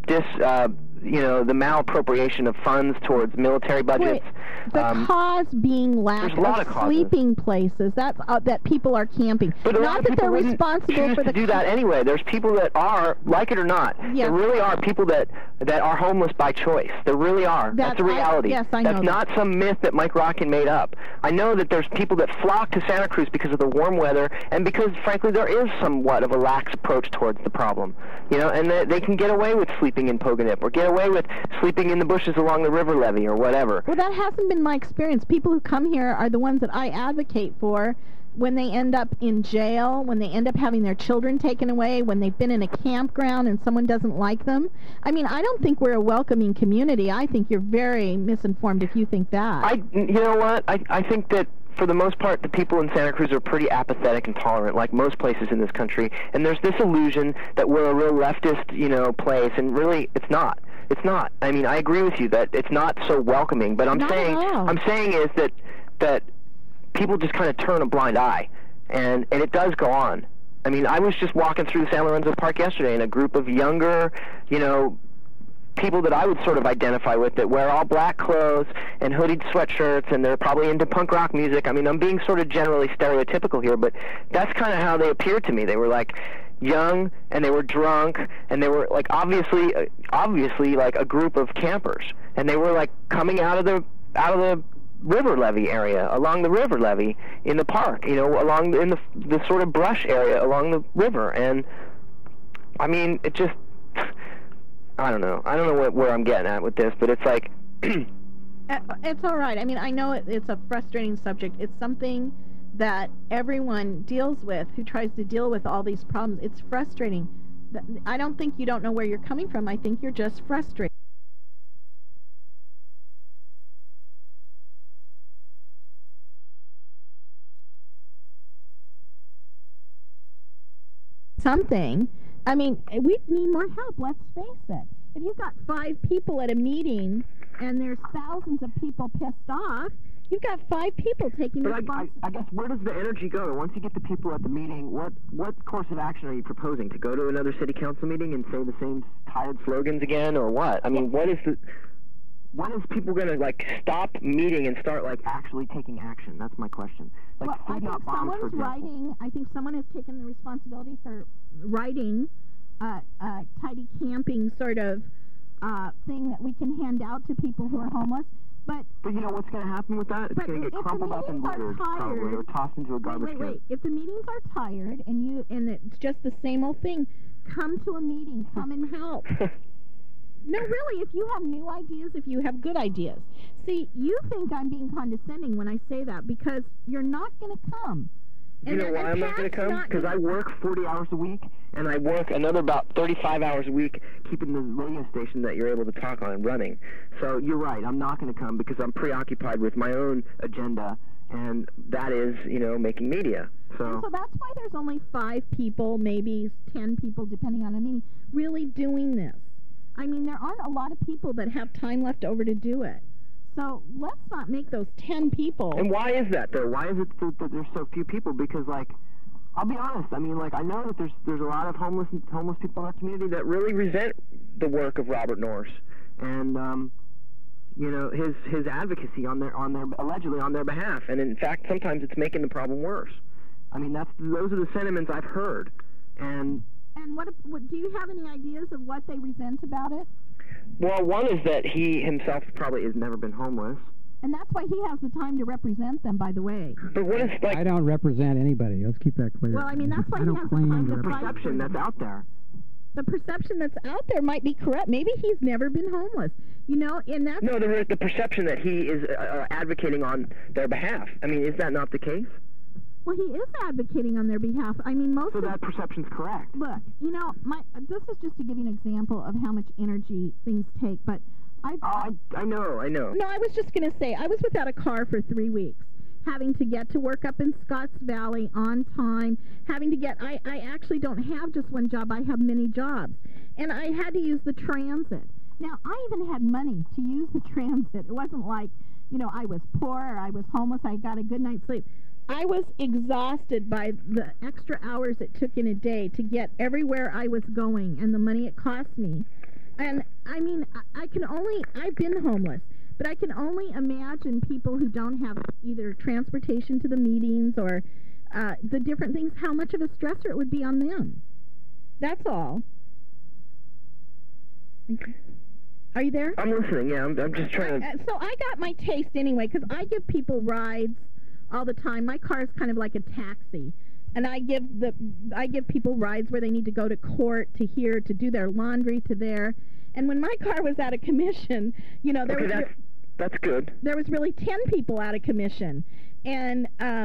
the malappropriation of funds towards military budgets. The cause being lack of sleeping places. That's that people are camping. But not that they're responsible for to do that anyway. There's people that are, like it or not, there really are people that are homeless by choice. There really are. That's a reality. I know That's not some myth that Mike Rodkin made up. I know that there's people that flock to Santa Cruz because of the warm weather and because, frankly, there is somewhat of a lax approach towards the problem. And they can get away with sleeping in Pogonip or get away with sleeping in the bushes along the river levee or whatever. Well, that hasn't been my experience. People who come here are the ones that I advocate for when they end up in jail, when they end up having their children taken away, when they've been in a campground and someone doesn't like them. I mean, I don't think we're a welcoming community. I think you're very misinformed if you think that. You know what? I think that for the most part, the people in Santa Cruz are pretty apathetic and tolerant, like most places in this country. And there's this illusion that we're a real leftist, you know, place, and really, it's not. It's not. I mean, I agree with you that it's not so welcoming. But I'm saying is that people just kind of turn a blind eye, and it does go on. I mean, I was just walking through San Lorenzo Park yesterday, and a group of younger, you know, people that I would sort of identify with that wear all black clothes and hoodied sweatshirts, and they're probably into punk rock music. I mean, I'm being sort of generally stereotypical here, but that's kind of how they appeared to me. They were like young, and they were drunk, and they were like obviously like a group of campers, and they were like coming out of the river levee area, along the river levee in the park, you know, along in the sort of brush area along the river. And I mean, it just, I don't know where I'm getting at with this, but it's like it's all right. I mean, I know it's a frustrating subject. It's something that everyone deals with who tries to deal with all these problems. It's frustrating. I don't think you don't know where you're coming from. I think you're just frustrated. Something. I mean, we need more help, let's face it. If you've got 5 people at a meeting and there's thousands of people pissed off, you've got 5 people taking responsibility. I guess where does the energy go? Once you get the people at the meeting, what course of action are you proposing? To go to another city council meeting and say the same tired slogans again, or what? I mean, when is people going to, like, stop meeting and start, like, actually taking action? That's my question. Like, well, I think someone has taken the responsibility for writing a tidy camping sort of thing that we can hand out to people who are homeless. But you know what's going to happen with that? It's going to get crumpled up and littered, probably, or tossed into a garbage can. Wait. If the meetings are tired and it's just the same old thing, come to a meeting. Come and help. No, really, if you have new ideas, if you have good ideas. See, you think I'm being condescending when I say that because you're not going to come. You know why I'm not going to come? Because I work 40 hours a week, and I work another about 35 hours a week keeping the radio station that you're able to talk on running. So you're right, I'm not going to come because I'm preoccupied with my own agenda, and that is, you know, making media. So that's why there's only 5 people, maybe 10 people, depending on the meeting, really doing this. I mean, there aren't a lot of people that have time left over to do it. So let's not make those 10 people. And why is that, though? Why is it that there's so few people? Because, like, I'll be honest. I mean, like, I know that there's a lot of homeless people in our community that really resent the work of Robert Norris and you know, his advocacy on their allegedly on their behalf. And in fact, sometimes it's making the problem worse. I mean, those are the sentiments I've heard. And what do you have any ideas of what they resent about it? Well, one is that he himself probably has never been homeless. And that's why he has the time to represent them, by the way. But what is, like... I don't represent anybody. Let's keep that clear. Well, I mean, that's why he has the time to fight. The perception that's out there. The perception that's out there might be correct. Maybe he's never been homeless. You know, and that's... No, the perception that he is advocating on their behalf. I mean, is that not the case? Well, he is advocating on their behalf. I mean, So that perception's correct. Look, you know, this is just to give you an example of how much energy things take, but I know. No, I was just going to say, I was without a car for 3 weeks, having to get to work up in Scotts Valley on time, having to get, I actually don't have just one job, I have many jobs, and I had to use the transit. Now, I even had money to use the transit. It wasn't like, you know, I was poor or I was homeless, I got a good night's sleep. I was exhausted by the extra hours it took in a day to get everywhere I was going and the money it cost me. And, I mean, I've been homeless, but I can only imagine people who don't have either transportation to the meetings or the different things, how much of a stressor it would be on them. That's all. Are you there? I'm listening, yeah. I'm just trying to... So I got my taste anyway, because I give people rides all the time. My car is kind of like a taxi, and I give people rides where they need to go to court, to here, to do their laundry, to there, And when my car was out of commission, you know, that's good. There was really 10 people out of commission, and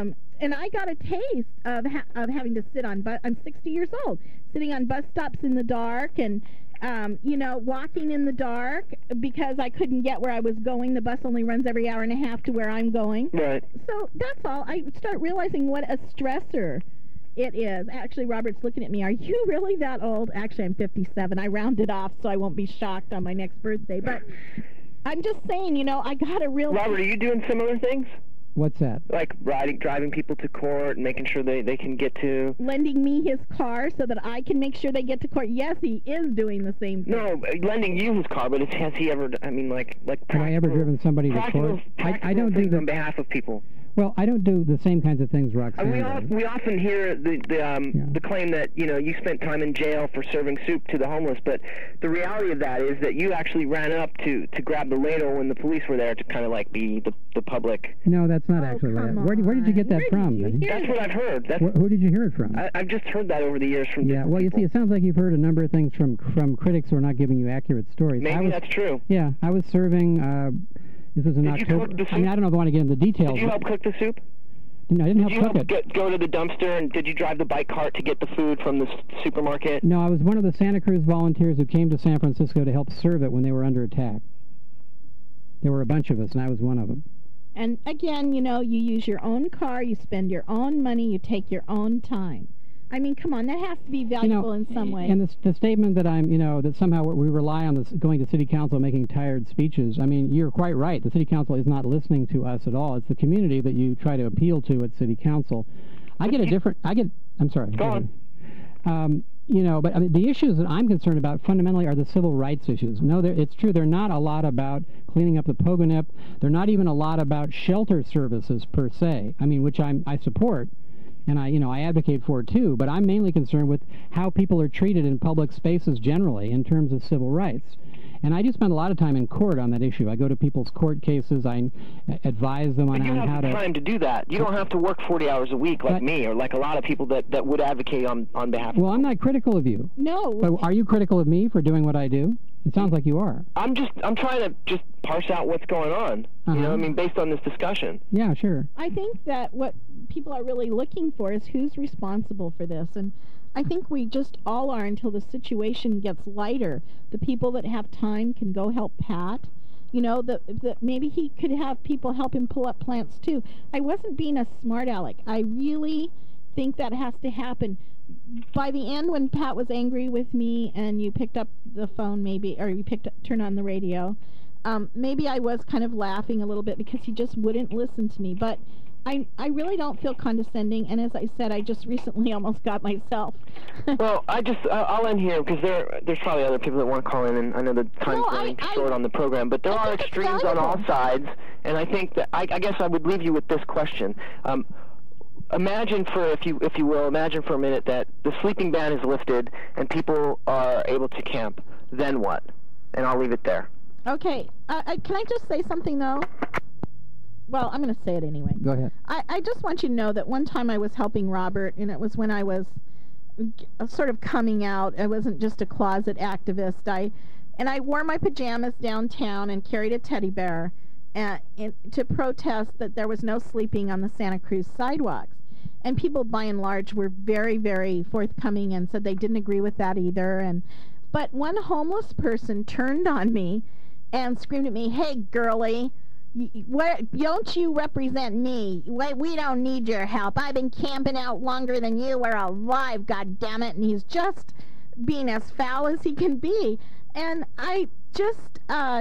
I got a taste of having to sit on I'm 60 years old, sitting on bus stops in the dark and you know, walking in the dark because I couldn't get where I was going. The bus only runs every hour and a half to where I'm going. Right. So that's all. I start realizing what a stressor it is. Actually, Robert's looking at me. Are you really that old? Actually, I'm 57. I rounded off so I won't be shocked on my next birthday. But I'm just saying, you know, I got a real... Robert, are you doing similar things? What's that? Like driving people to court and making sure they can get to... Lending me his car so that I can make sure they get to court. Yes, he is doing the same thing. No, lending you his car, but has he ever... I mean, like have I ever driven somebody to court? I don't do that on behalf of people. Well, I don't do the same kinds of things Roxanne we often hear the claim that, you know, you spent time in jail for serving soup to the homeless, but the reality of that is that you actually ran up to grab the ladle when the police were there to kind of like be the public. No, that's not actually right. Where did you get that from? That's what I've heard. Who did you hear it from? I've just heard that over the years from well, people. You see, it sounds like you've heard a number of things from critics who are not giving you accurate stories. Maybe that's true. Yeah, I was serving... this was in October. You cook the soup? I mean, I don't know if I want to get into the details. Did you help cook the soup? No, I didn't help cook it. Go to the dumpster, and did you drive the bike cart to get the food from the supermarket? No, I was one of the Santa Cruz volunteers who came to San Francisco to help serve it when they were under attack. There were a bunch of us, and I was one of them. And again, you know, you use your own car, you spend your own money, you take your own time. I mean, come on, that has to be valuable in some way. And the statement that that somehow we rely on going to city council making tired speeches, I mean, you're quite right. The city council is not listening to us at all. It's the community that you try to appeal to at city council. I'm sorry. Go on. But I mean, the issues that I'm concerned about fundamentally are the civil rights issues. No, it's true. They're not a lot about cleaning up the Pogonip. They're not even a lot about shelter services per se. I mean, which I support. And I advocate for it too, but I'm mainly concerned with how people are treated in public spaces generally in terms of civil rights. And I do spend a lot of time in court on that issue. I go to people's court cases. I advise them on how to... But you have time to do that. You don't have to work 40 hours a week like me or like a lot of people that would advocate on behalf of... Well, I'm not critical of you. No. But are you critical of me for doing what I do? It sounds like you are. I'm trying to just parse out what's going on. You know, I mean, based on this discussion. Yeah, sure. I think that what people are really looking for is who's responsible for this. And I think we just all are until the situation gets lighter. The people that have time can go help Pat. You know, maybe he could have people help him pull up plants too. I wasn't being a smart aleck. I really think that has to happen. By the end, when Pat was angry with me and you picked up the phone or you turned on the radio, maybe I was kind of laughing a little bit because he just wouldn't listen to me. But I really don't feel condescending, and as I said, I just recently almost got myself. Well, I'll end here because there's probably other people that want to call in, and I know the time's running short on the program, but there are extremes on all sides, and I think that I guess I would leave you with this question. Imagine if you will, imagine for a minute that the sleeping ban is lifted and people are able to camp. Then what? And I'll leave it there. Okay. Can I just say something, though? Well, I'm going to say it anyway. Go ahead. I just want you to know that one time I was helping Robert, and it was when I was sort of coming out. I wasn't just a closet activist. I wore my pajamas downtown and carried a teddy bear to protest that there was no sleeping on the Santa Cruz sidewalks. And people, by and large, were very, very forthcoming and said they didn't agree with that either. But one homeless person turned on me and screamed at me, "Hey, girlie, don't you represent me? We don't need your help. I've been camping out longer than you were alive, goddammit." And he's just being as foul as he can be. And I just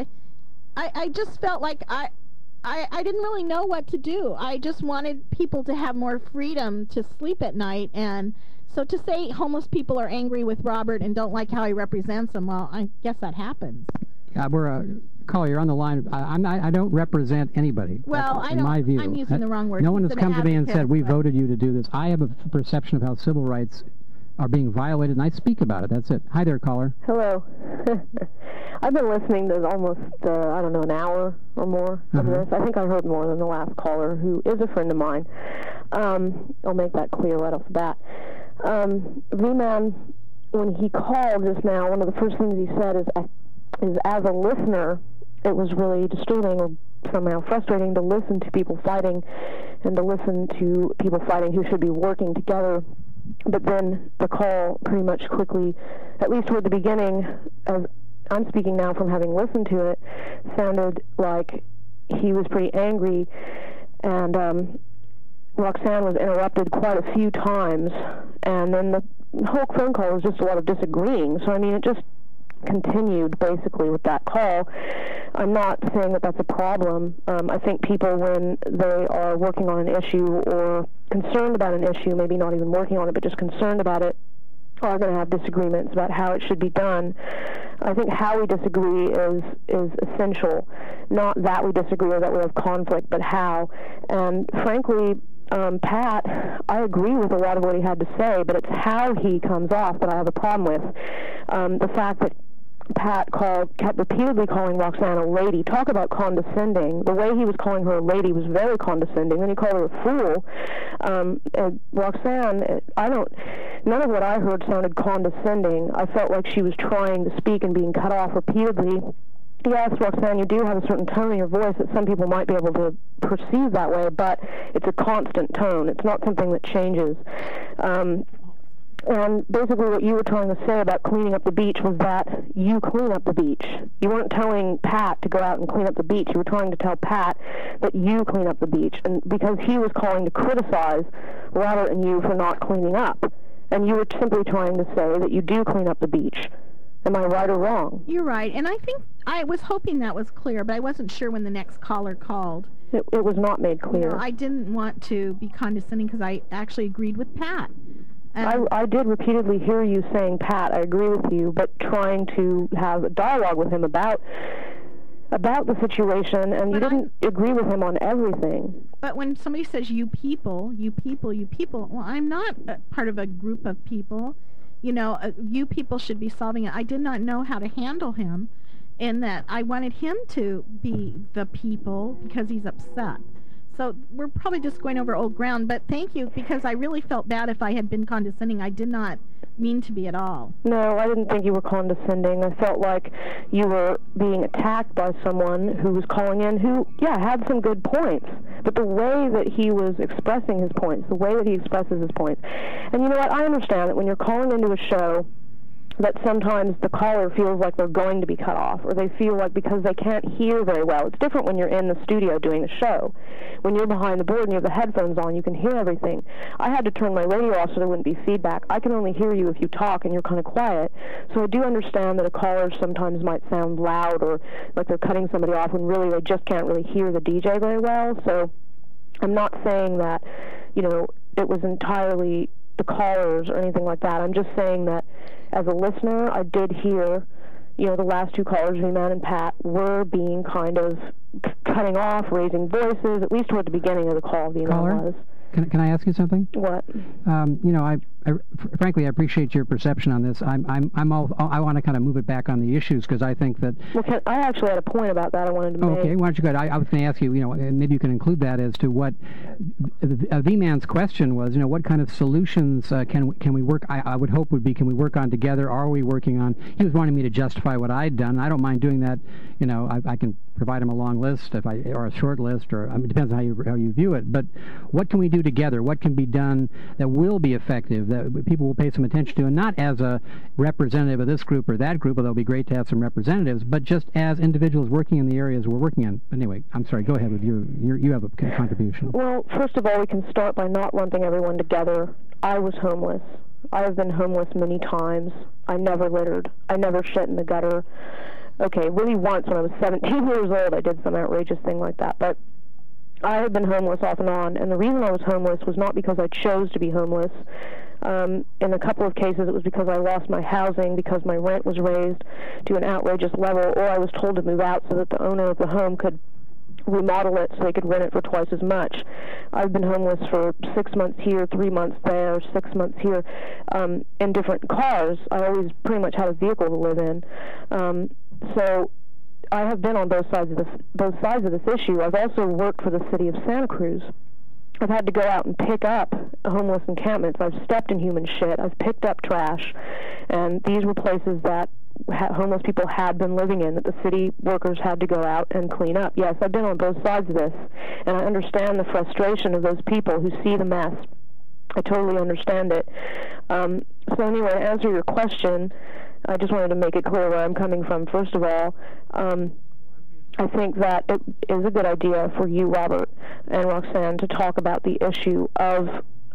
felt like I didn't really know what to do. I just wanted people to have more freedom to sleep at night. And so to say homeless people are angry with Robert and don't like how he represents them, well, I guess that happens. Caller, you're on the line. I don't represent anybody. Well, in my view. I'm using the wrong word. No one has come to me and said, we voted you to do this. I have a perception of how civil rights are being violated, and I speak about it. That's it. Hi there, caller. Hello. I've been listening to almost, an hour or more of this. I think I heard more than the last caller, who is a friend of mine. I'll make that clear right off the bat. V-Man, when he called just now, one of the first things he said is, is as a listener, it was really disturbing or somehow frustrating to listen to people fighting and to listen to people fighting who should be working together. But then the call pretty much quickly, at least toward the beginning, as I'm speaking now from having listened to it, sounded like he was pretty angry, and Roxanne was interrupted quite a few times, and then the whole phone call was just a lot of disagreeing. So, I mean, it just continued basically with that call. I'm not saying that that's a problem. I think people, when they are working on an issue or concerned about an issue, maybe not even working on it, but just concerned about it, are going to have disagreements about how it should be done. I think how we disagree is essential. Not that we disagree or that we have conflict, but how. And frankly, Pat, I agree with a lot of what he had to say, but it's how he comes off that I have a problem with. The fact that Pat kept repeatedly calling Roxanne a lady. Talk about condescending. The way he was calling her a lady was very condescending. Then he called her a fool. Roxanne, none of what I heard sounded condescending. I felt like she was trying to speak and being cut off repeatedly. Yes, Roxanne, you do have a certain tone in your voice that some people might be able to perceive that way, but it's a constant tone. It's not something that changes. And basically what you were trying to say about cleaning up the beach was that you clean up the beach. You weren't telling Pat to go out and clean up the beach. You were trying to tell Pat that you clean up the beach. And because he was calling to criticize Robert and you for not cleaning up. And you were simply trying to say that you do clean up the beach. Am I right or wrong? You're right. And I think I was hoping that was clear, but I wasn't sure when the next caller called. It was not made clear. No, I didn't want to be condescending because I actually agreed with Pat. I did repeatedly hear you saying, Pat, I agree with you, but trying to have a dialogue with him about the situation, and you didn't agree with him on everything. But when somebody says, you people, well, I'm not part of a group of people. You know, you people should be solving it. I did not know how to handle him, in that I wanted him to be the people because he's upset. So we're probably just going over old ground, but thank you, because I really felt bad if I had been condescending. I did not mean to be at all. No, I didn't think you were condescending. I felt like you were being attacked by someone who was calling in who, had some good points. But the way that he was expressing his points, the way that he expresses his points. And you know what? I understand that when you're calling into a show, that sometimes the caller feels like they're going to be cut off, or they feel like because they can't hear very well. It's different when you're in the studio doing the show. When you're behind the board and you have the headphones on, you can hear everything. I had to turn my radio off so there wouldn't be feedback. I can only hear you if you talk and you're kind of quiet. So I do understand that a caller sometimes might sound loud or like they're cutting somebody off when really they just can't really hear the DJ very well. So I'm not saying that, it was entirely the callers or anything like that. I'm just saying that as a listener, I did hear, the last two callers, V-Man and Pat, were being kind of cutting off, raising voices, at least toward the beginning of the call, V-Man was. Can I ask you something? What? Frankly, I appreciate your perception on this. I want to kind of move it back on the issues because I think that. Well, I actually had a point about that I wanted to make. Okay, why don't you go ahead? I was going to ask you, and maybe you can include that as to what V-Man's question was. what kind of solutions can we work? I would hope would be, can we work on together? Are we working on? He was wanting me to justify what I'd done. I don't mind doing that. I can provide him a long list or a short list, or it depends on how you view it. But what can we do together? What can be done that will be effective, that people will pay some attention to, and not as a representative of this group or that group, although it would be great to have some representatives, but just as individuals working in the areas we're working in. Anyway, I'm sorry, go ahead with you have a contribution. Well, first of all, we can start by not lumping everyone together. I was homeless. I have been homeless many times. I never littered. I never shit in the gutter. Okay, really once when I was 17 years old, I did some outrageous thing like that, but I had been homeless off and on, and the reason I was homeless was not because I chose to be homeless. In a couple of cases, it was because I lost my housing, because my rent was raised to an outrageous level, or I was told to move out so that the owner of the home could remodel it so they could rent it for twice as much. I've been homeless for 6 months here, 3 months there, 6 months here, in different cars. I always pretty much had a vehicle to live in. So I have been on both sides of this issue. I've also worked for the city of Santa Cruz. I've had to go out and pick up homeless encampments. I've stepped in human shit. I've picked up trash. And these were places that homeless people had been living in, that the city workers had to go out and clean up. Yes, I've been on both sides of this, and I understand the frustration of those people who see the mess. I totally understand it. So anyway, to answer your question, I just wanted to make it clear where I'm coming from. First of all, I think that it is a good idea for you, Robert, and Roxanne, to talk about the issue of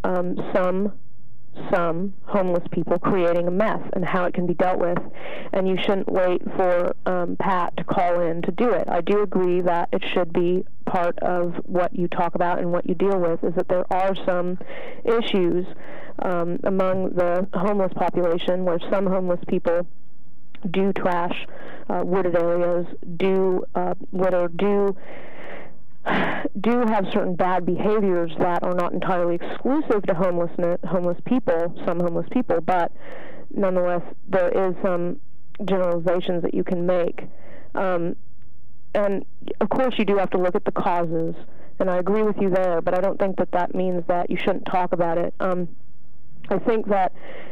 some homeless people creating a mess and how it can be dealt with, and you shouldn't wait for Pat to call in to do it. I do agree that it should be part of what you talk about and what you deal with, is that there are some issues among the homeless population where some homeless people do trash wooded areas, do litter, do have certain bad behaviors that are not entirely exclusive to homeless people, but nonetheless there is some generalizations that you can make. And of course you do have to look at the causes, and I agree with you there, but I don't think that means that you shouldn't talk about it. I think that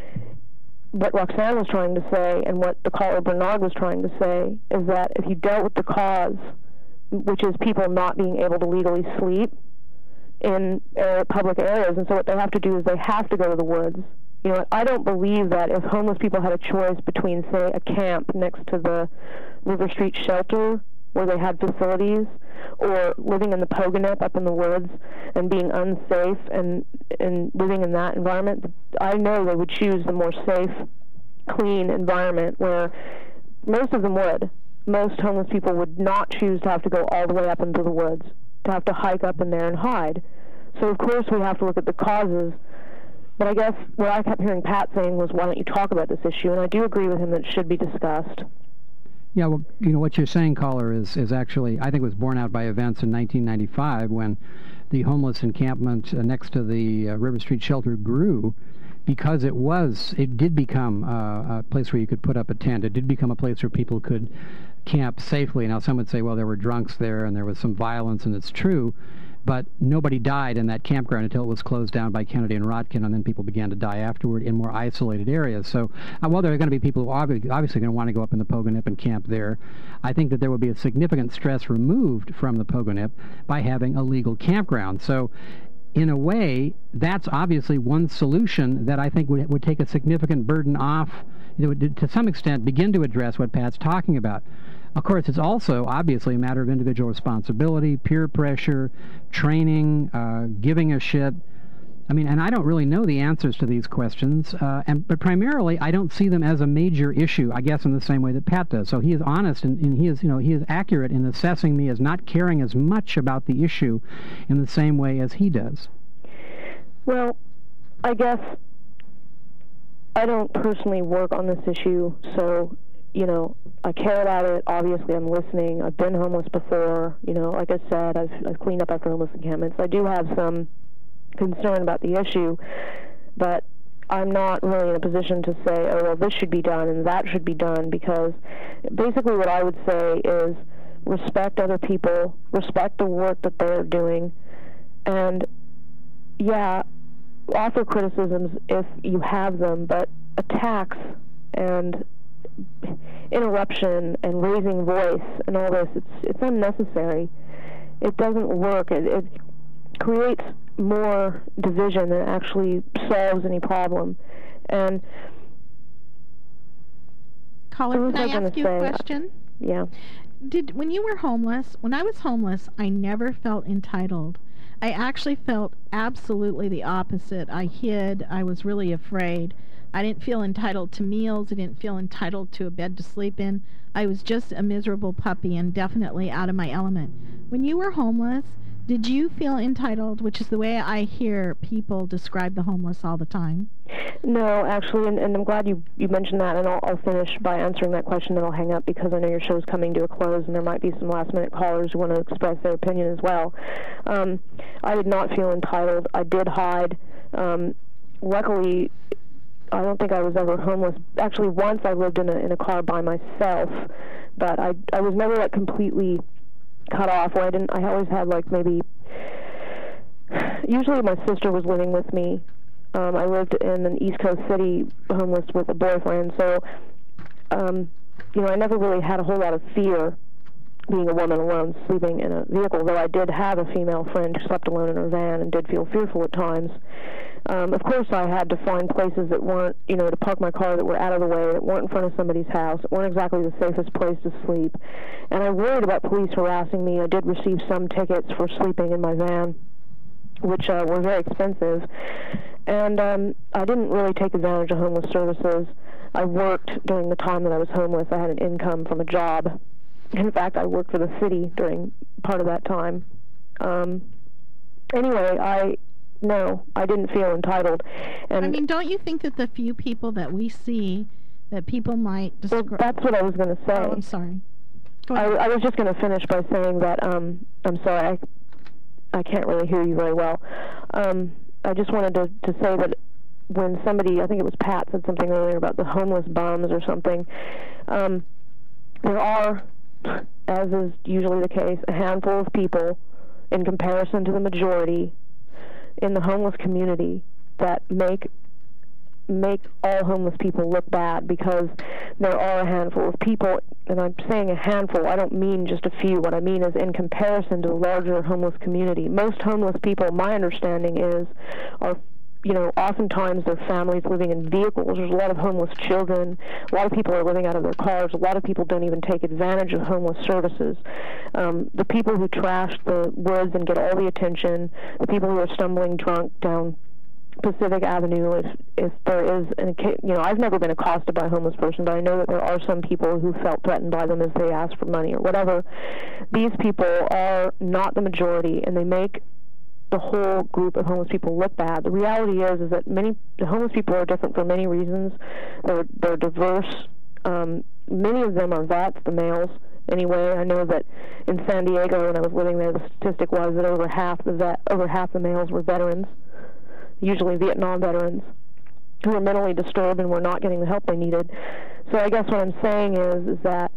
what Roxanne was trying to say and what the caller Bernard was trying to say is that if you dealt with the cause, which is people not being able to legally sleep in public areas, and so what they have to do is they have to go to the woods. You know, I don't believe that if homeless people had a choice between, say, a camp next to the River Street shelter where they had facilities, or living in the Pogonip up in the woods and being unsafe and living in that environment, I know they would choose the more safe, clean environment where most of them would. Most homeless people would not choose to have to go all the way up into the woods, to have to hike up in there and hide. So, of course, we have to look at the causes. But I guess what I kept hearing Pat saying was, why don't you talk about this issue? And I do agree with him that it should be discussed. Yeah, well, you know, what you're saying, caller, is actually, I think, was borne out by events in 1995 when the homeless encampment next to the River Street shelter grew, because it did become a place where you could put up a tent. It did become a place where people could camp safely. Now, some would say, well, there were drunks there and there was some violence, and it's true, but nobody died in that campground until it was closed down by Kennedy and Rotkin, and then people began to die afterward in more isolated areas. So while there are going to be people who are obviously going to want to go up in the Pogonip and camp there, I think that there will be a significant stress removed from the Pogonip by having a legal campground. So in a way, that's obviously one solution that I think would take a significant burden off, to some extent begin to address what Pat's talking about. Of course, it's also obviously a matter of individual responsibility, peer pressure, training, giving a shit. I mean, and I don't really know the answers to these questions, but primarily I don't see them as a major issue, I guess, in the same way that Pat does. So he is honest and he is accurate in assessing me as not caring as much about the issue in the same way as he does. Well, I guess I don't personally work on this issue, so I care about it. Obviously, I'm listening. I've been homeless before. Like I said, I've cleaned up after homeless encampments. I do have some concern about the issue, but I'm not really in a position to say, oh, well, this should be done and that should be done, because basically what I would say is respect other people, respect the work that they're doing, and, yeah, offer criticisms if you have them, but attacks and interruption and raising voice and all this, it's unnecessary. It doesn't work. It creates more division than actually solves any problem. And caller, can I ask you a question? Yeah. When you were homeless, when I was homeless, I never felt entitled. I actually felt absolutely the opposite. I hid. I was really afraid. I didn't feel entitled to meals. I didn't feel entitled to a bed to sleep in. I was just a miserable puppy and definitely out of my element. When you were homeless, did you feel entitled, which is the way I hear people describe the homeless all the time? No, actually, and I'm glad you mentioned that, and I'll finish by answering that question, then I'll hang up, because I know your show's coming to a close, and there might be some last-minute callers who want to express their opinion as well. I did not feel entitled. I did hide. Luckily, I don't think I was ever homeless. Actually, once I lived in a car by myself, but I was never completely cut off. Where I always had usually my sister was living with me. I lived in an East Coast city homeless with a boyfriend, so I never really had a whole lot of fear being a woman alone sleeping in a vehicle, though I did have a female friend who slept alone in her van and did feel fearful at times. Of course, I had to find places that weren't, to park my car, that were out of the way, that weren't in front of somebody's house, that weren't exactly the safest place to sleep. And I worried about police harassing me. I did receive some tickets for sleeping in my van, which were very expensive. And I didn't really take advantage of homeless services. I worked during the time that I was homeless. I had an income from a job. In fact, I worked for the city during part of that time. Anyway, I didn't feel entitled. And don't you think that the few people that we see, that people might describe... Well, that's what I was going to say. Oh, I'm sorry. I was just going to finish by saying that, I'm sorry, I can't really hear you very well. I just wanted to say that when somebody, I think it was Pat, said something earlier about the homeless bums or something, there are, as is usually the case, a handful of people in comparison to the majority in the homeless community that make all homeless people look bad, because there are a handful of people, and I'm saying a handful, I don't mean just a few. What I mean is in comparison to the larger homeless community. Most homeless people, my understanding is, are oftentimes their families living in vehicles. There's a lot of homeless children. A lot of people are living out of their cars. A lot of people don't even take advantage of homeless services. The people who trash the woods and get all the attention, the people who are stumbling drunk down Pacific Avenue, if there is I've never been accosted by a homeless person, but I know that there are some people who felt threatened by them as they asked for money or whatever. These people are not the majority, and they make the whole group of homeless people look bad. The reality is that the homeless people are different for many reasons. They're diverse. Many of them are vets, the males. Anyway, I know that in San Diego, when I was living there, the statistic was that over half the males were veterans, usually Vietnam veterans, who were mentally disturbed and were not getting the help they needed. So I guess what I'm saying is that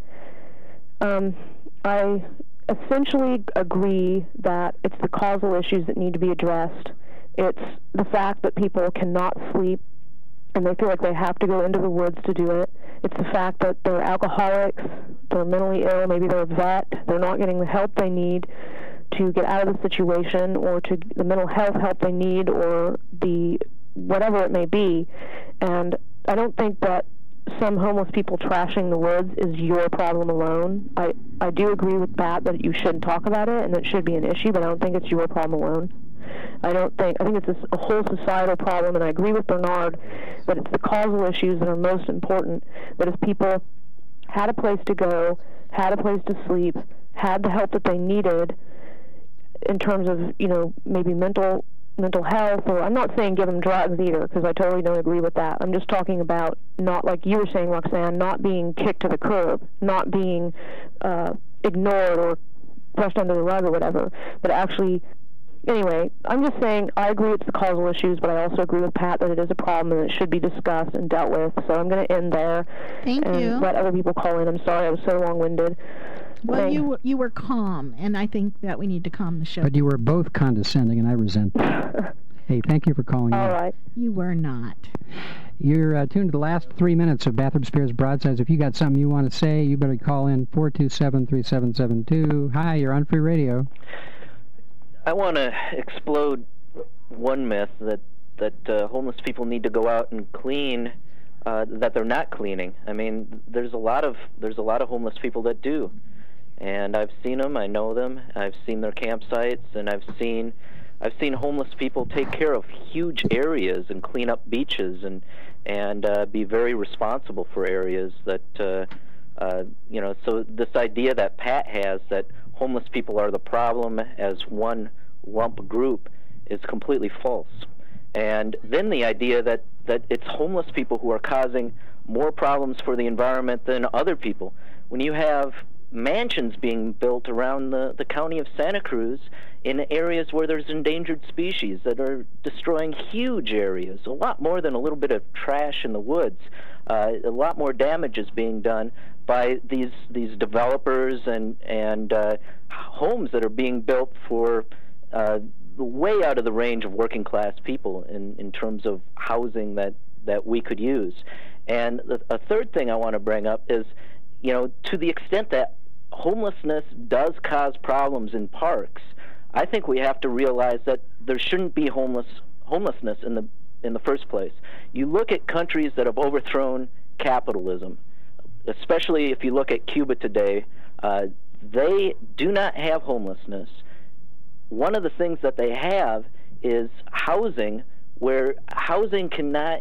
I essentially agree that it's the causal issues that need to be addressed. It's the fact that people cannot sleep and they feel like they have to go into the woods to do it. It's the fact that they're alcoholics, they're mentally ill, maybe they're a vet, they're not getting the help they need to get out of the situation, or to the mental health help they need, or the whatever it may be. And I don't think that some homeless people trashing the woods is your problem alone. I do agree with Pat that you shouldn't talk about it and that it should be an issue, but I don't think it's your problem alone. I think it's a whole societal problem, and I agree with Bernard that it's the causal issues that are most important, that if people had a place to go, had a place to sleep, had the help that they needed in terms of, maybe mental health, or I'm not saying give them drugs either, because I totally don't agree with that. I'm just talking about, not like you were saying, Roxanne, not being kicked to the curb, not being ignored or brushed under the rug or whatever, but actually, anyway, I'm just saying I agree it's the causal issues, but I also agree with Pat that it is a problem and it should be discussed and dealt with. So I'm going to end there. Thank you. Let other people call in. I'm sorry I was so long-winded. Well, you were calm, and I think that we need to calm the show. But you were both condescending, and I resent that. Hey, thank you for calling in. All right. You were not. You're tuned to the last 3 minutes of Bathurst Spears Broadsides. If you got something you want to say, you better call in 427-3772. Hi, you're on Free Radio. I want to explode one myth that homeless people need to go out and clean, that they're not cleaning. I mean, there's a lot of homeless people that do, and I've seen them. I know them. I've seen their campsites, and I've seen homeless people take care of huge areas and clean up beaches and be very responsible for areas that So this idea that Pat has that homeless people are the problem as one lump group is completely false. And then the idea that it's homeless people who are causing more problems for the environment than other people. When you have mansions being built around the county of Santa Cruz in areas where there's endangered species that are destroying huge areas, a lot more than a little bit of trash in the woods. A lot more damage is being done by these developers and homes that are being built for way out of the range of working class people in terms of housing that we could use. And a third thing I want to bring up is, to the extent that homelessness does cause problems in parks, I think we have to realize that there shouldn't be homelessness in the first place. You look at countries that have overthrown capitalism, especially if you look at Cuba today, they do not have homelessness. One of the things that they have is housing, where housing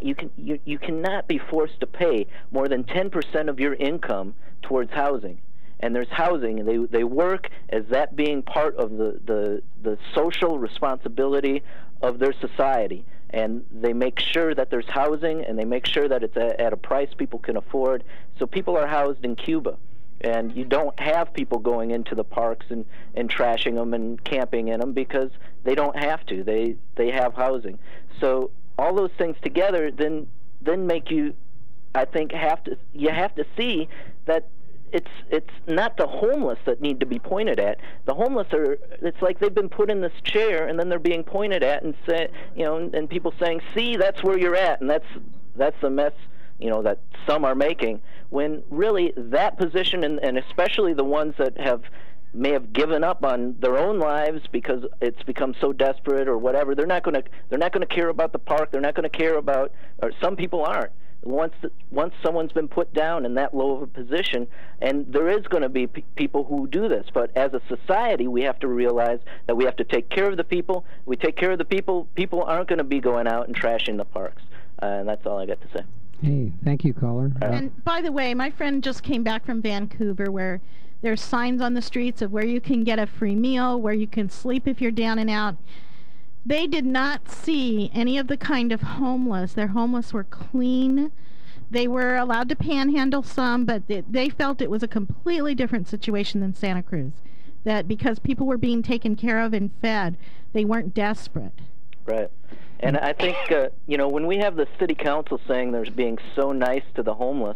you cannot be forced to pay more than 10% of your income towards housing. And there's housing, and they work as that being part of the social responsibility of their society. And they make sure that there's housing, and they make sure that it's at a price people can afford. So people are housed in Cuba. And you don't have people going into the parks and trashing them and camping in them because they don't have to. They have housing. So all those things together then make you, I think, have to see that it's not the homeless that need to be pointed at. The homeless it's like they've been put in this chair and then they're being pointed at and say, and people saying, "See, that's where you're at," and that's the mess that some are making, when really that position, and especially the ones that may have given up on their own lives because it's become so desperate or whatever, they're not going to care about the park. They're not going to care about, or some people aren't. Once someone's been put down in that low of a position, and there is going to be people who do this, but as a society we have to realize that we have to take care of the people. We take care of the people. People aren't going to be going out and trashing the parks, and that's all I got to say. Hey, thank you, caller. And by the way, my friend just came back from Vancouver, where there's signs on the streets of where you can get a free meal, where you can sleep if you're down and out. They did not see any of the kind of homeless. Their homeless were clean. They were allowed to panhandle some, but they felt it was a completely different situation than Santa Cruz. That because people were being taken care of and fed, they weren't desperate. Right. And I think, when we have the city council saying they're being so nice to the homeless,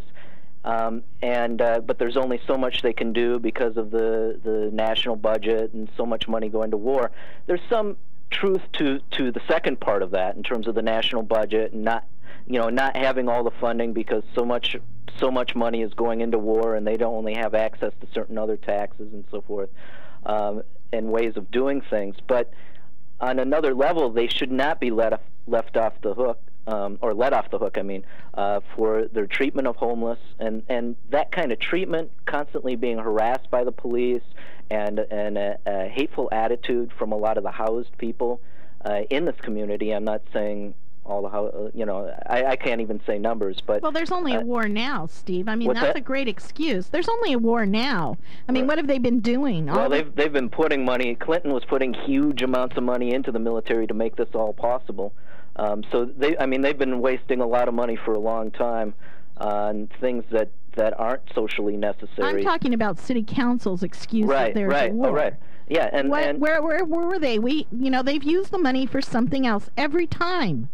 but there's only so much they can do because of the national budget and so much money going to war, there's some truth to the second part of that in terms of the national budget and not having all the funding because so much money is going into war and they don't only have access to certain other taxes and so forth, and ways of doing things. But on another level, they should not be let off the hook, for their treatment of homeless and that kind of treatment, constantly being harassed by the police and a hateful attitude from a lot of the housed people in this community. I'm not saying all the I can't even say numbers, but well, there's only a war now, Steve. I mean, that's a great excuse. There's only a war now. I mean, what have they been doing? Well, they've been putting money. Clinton was putting huge amounts of money into the military to make this all possible. So they've been wasting a lot of money for a long time on things that aren't socially necessary. I'm talking about city council's excuse that there's a war. Oh, right. Yeah, and where were they? They've used the money for something else every time.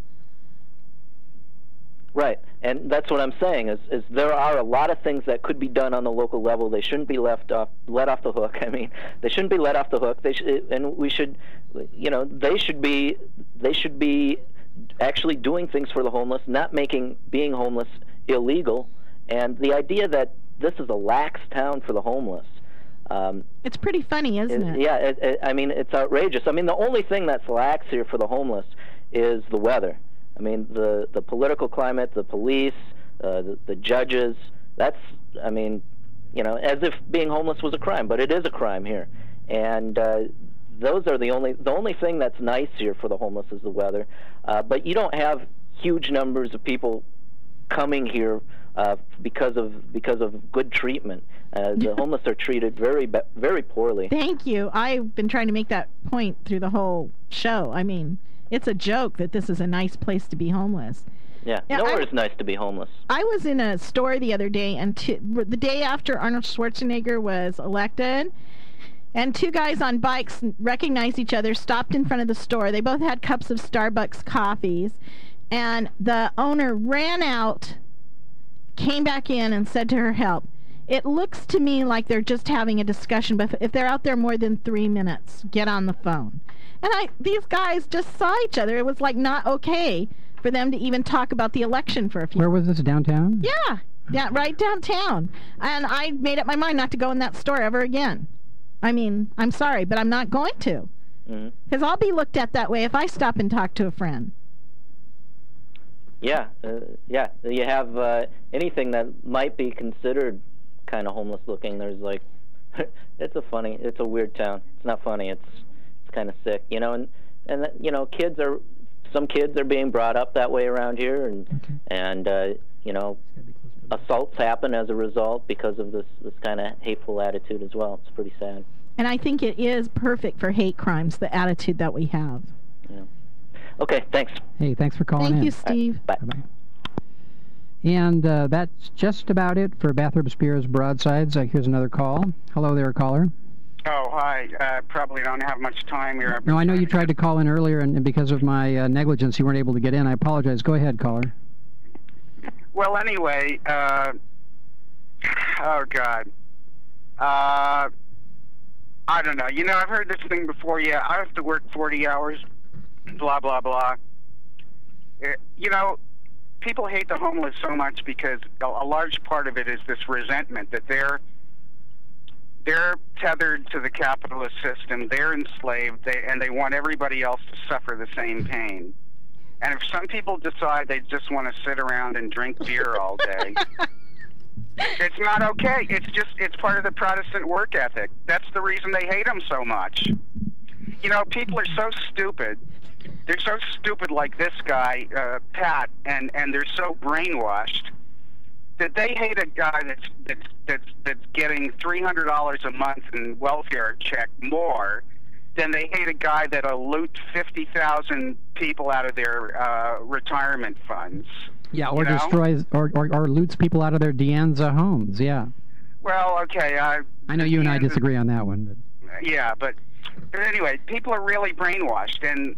Right, and that's what I'm saying is there are a lot of things that could be done on the local level. They shouldn't be let off the hook. I mean, they shouldn't be let off the hook. They should be actually doing things for the homeless, not making being homeless illegal. And the idea that this is a lax town for the homeless. It's pretty funny, isn't it? Yeah, it's outrageous. I mean, the only thing that's lax here for the homeless is the weather. I mean, the political climate, the police, the judges, as if being homeless was a crime, but it is a crime here. And those are the only thing that's nice here for the homeless is the weather. But you don't have huge numbers of people coming here because of good treatment. The homeless are treated very, very poorly. Thank you. I've been trying to make that point through the whole show. I mean, it's a joke that this is a nice place to be homeless. Yeah, nowhere is nice to be homeless. I was in a store the other day, and the day after Arnold Schwarzenegger was elected, and two guys on bikes recognized each other, stopped in front of the store. They both had cups of Starbucks coffees, and the owner ran out, came back in, and said to her, "Help." It looks to me like they're just having a discussion, but if they're out there more than 3 minutes, get on the phone. And these guys just saw each other. It was like not okay for them to even talk about the election for a few. Where was this, downtown? Yeah, right downtown. And I made up my mind not to go in that store ever again. I mean, I'm sorry, but I'm not going to. Because I'll be looked at that way if I stop and talk to a friend. Yeah. You have anything that might be considered kind of homeless looking. There's like, it's a weird town. It's not funny. It's kind of sick, you know. And you know, some kids are being brought up that way around here, and you know, assaults happen as a result because of this kind of hateful attitude as well. It's pretty sad. And I think it is perfect for hate crimes, the attitude that we have. Yeah. Okay, thanks. Hey, thanks for calling in. Thank you, Steve. Bye. Bye-bye. And that's just about it for Bathurst Beer's Broadsides. Here's another call. Hello there, caller. Oh, hi. Probably don't have much time here. No, I know you tried to call in earlier, and because of my negligence, you weren't able to get in. I apologize. Go ahead, caller. Well, anyway, oh, God. I don't know. You know, I've heard this thing before. Yeah, I have to work 40 hours, blah, blah, blah. You know, people hate the homeless so much because a large part of it is this resentment that they're tethered to the capitalist system, they're enslaved, and they want everybody else to suffer the same pain. And if some people decide they just want to sit around and drink beer all day, it's not okay. It's part of the Protestant work ethic. That's the reason they hate them so much. You know, people are so stupid. They're so stupid, like this guy, Pat, and they're so brainwashed that they hate a guy that's getting $300 a month in welfare check more than they hate a guy that'll loot 50,000 people out of their retirement funds. Yeah, or destroys or loots people out of their De Anza homes. Yeah. Well, okay. I know you and I disagree on that one, but yeah, but anyway, people are really brainwashed, and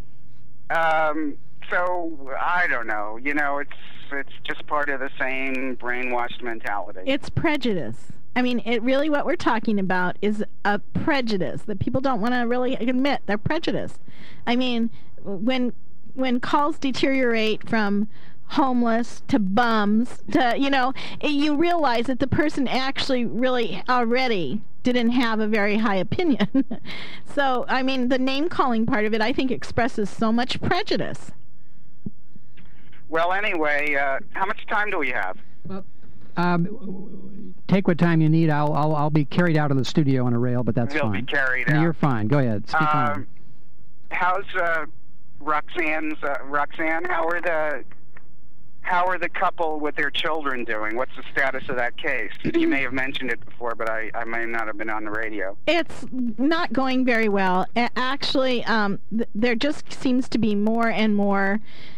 so I don't know. You know, it's just part of the same brainwashed mentality. It's prejudice. I mean, what we're talking about is a prejudice that people don't want to really admit. They're prejudiced. I mean, when calls deteriorate from homeless to bums to, you know, you realize that the person actually really already didn't have a very high opinion. So, I mean, the name-calling part of it, I think, expresses so much prejudice. Well, anyway, how much time do we have? Well, take what time you need. I'll be carried out of the studio on a rail, but that's fine. You'll be carried out. You're fine. Go ahead. Speak on. How's Roxanne? How are the couple with their children doing? What's the status of that case? You may have mentioned it before, but I may not have been on the radio. It's not going very well. Actually, there just seems to be more and more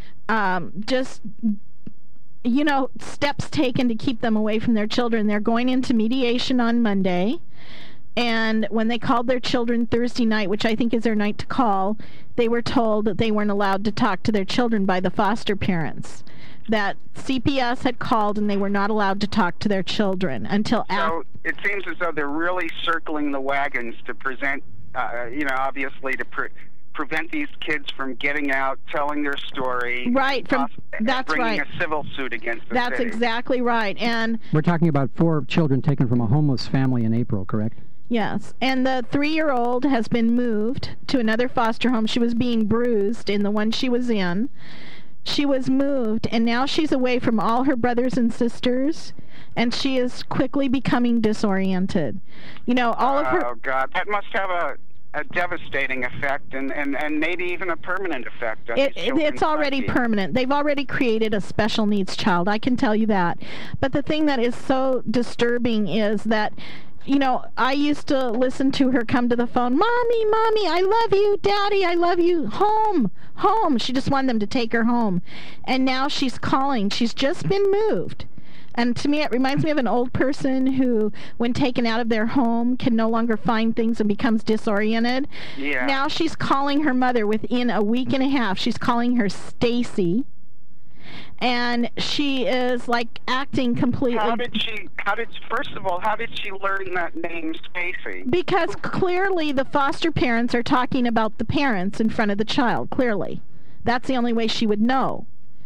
steps taken to keep them away from their children. They're going into mediation on Monday. And when they called their children Thursday night, which I think is their night to call, they were told that they weren't allowed to talk to their children by the foster parents. That CPS had called and they were not allowed to talk to their children until after. So it seems as though they're really circling the wagons to present, obviously to prevent these kids from getting out, telling their story. Right. That's bringing right. a civil suit against the That's city. exactly right. And we're talking about 4 children taken from a homeless family in April, correct? Yes, and the 3-year-old has been moved to another foster home. She was being bruised in the one she was in. She was moved, and now she's away from all her brothers and sisters, and she is quickly becoming disoriented. You know, all of her... Oh, God, that must have a devastating effect and maybe even a permanent effect on it's already permanent. They've already created a special needs child, I can tell you that. But the thing that is so disturbing is that, you know, I used to listen to her come to the phone, Mommy, I love you, Daddy, I love you, home. She just wanted them to take her home. And now she's calling. She's just been moved. And to me, it reminds me of an old person who, when taken out of their home, can no longer find things and becomes disoriented. Yeah. Now she's calling her mother within a week and a half. She's calling her Stacy. And she is like acting completely. First of all, how did she learn that name, Stacy? Because clearly the foster parents are talking about the parents in front of the child. Clearly, that's the only way she would know.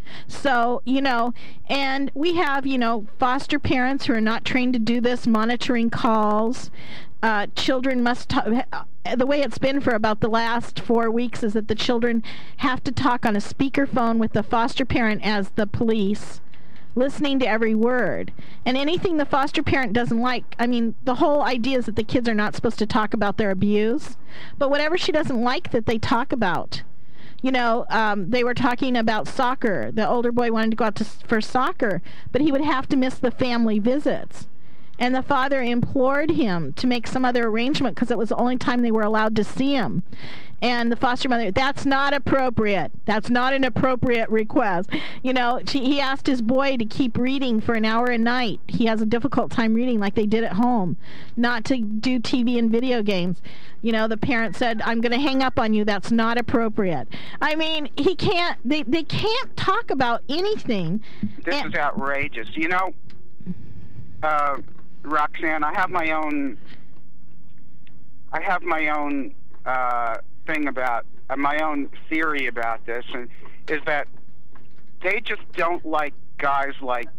So, and we have, foster parents who are not trained to do this, monitoring calls. Children must the way it's been for about the last 4 weeks is that the children have to talk on a speakerphone with the foster parent as the police, listening to every word. And anything the foster parent doesn't like, the whole idea is that the kids are not supposed to talk about their abuse, but whatever she doesn't like that they talk about. They were talking about soccer. The older boy wanted to go out for soccer, but he would have to miss the family visits. And the father implored him to make some other arrangement because it was the only time they were allowed to see him. And the foster mother, that's not appropriate. That's not an appropriate request. He asked his boy to keep reading for an hour a night. He has a difficult time reading like they did at home, not to do TV and video games. The parent said, I'm going to hang up on you. That's not appropriate. He can't, they can't talk about anything. This is outrageous. Roxanne, I have my own thing about my own theory about this, and is that they just don't like guys like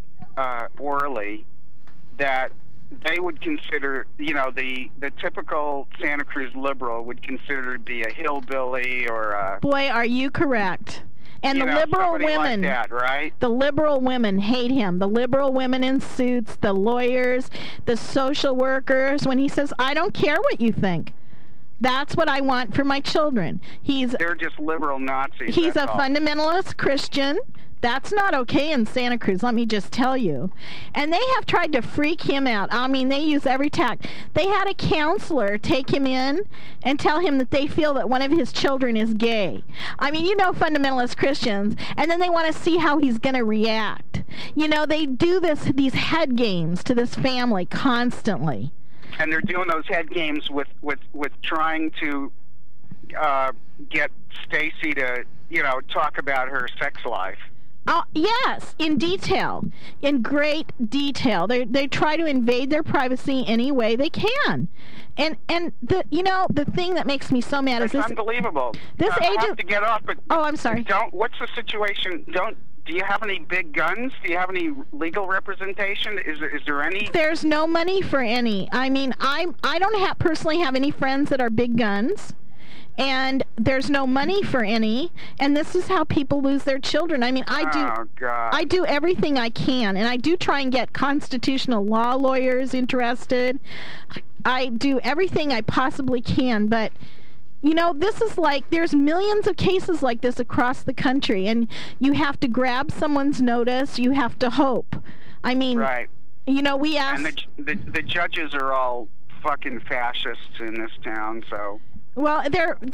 Orly that they would consider, the typical Santa Cruz liberal would consider to be a hillbilly or a... Boy, are you correct. And the liberal women, like that, right? The liberal women hate him. The liberal women in suits, the lawyers, the social workers, when he says, I don't care what you think. That's what I want for my children. They're just liberal Nazis. He's a fundamentalist Christian. That's not okay in Santa Cruz, let me just tell you. And they have tried to freak him out. They use every tact. They had a counselor take him in and tell him that they feel that one of his children is gay. Fundamentalist Christians, and then they want to see how he's going to react. They do these head games to this family constantly. And they're doing those head games with trying to get Stacy to, talk about her sex life. Yes, in detail, in great detail. They try to invade their privacy any way they can, and the thing that makes me so mad is this. Unbelievable. This agent. I have to get off, but I'm sorry. What's the situation? Do you have any big guns? Do you have any legal representation? Is there any? There's no money for any. I don't personally have any friends that are big guns. And there's no money for any, and this is how people lose their children. I do everything I can, and I do try and get constitutional law lawyers interested. I do everything I possibly can, but this is there's millions of cases like this across the country, and you have to grab someone's notice. You have to hope. Right. We ask. And the judges are all fucking fascists in this town, so. Well,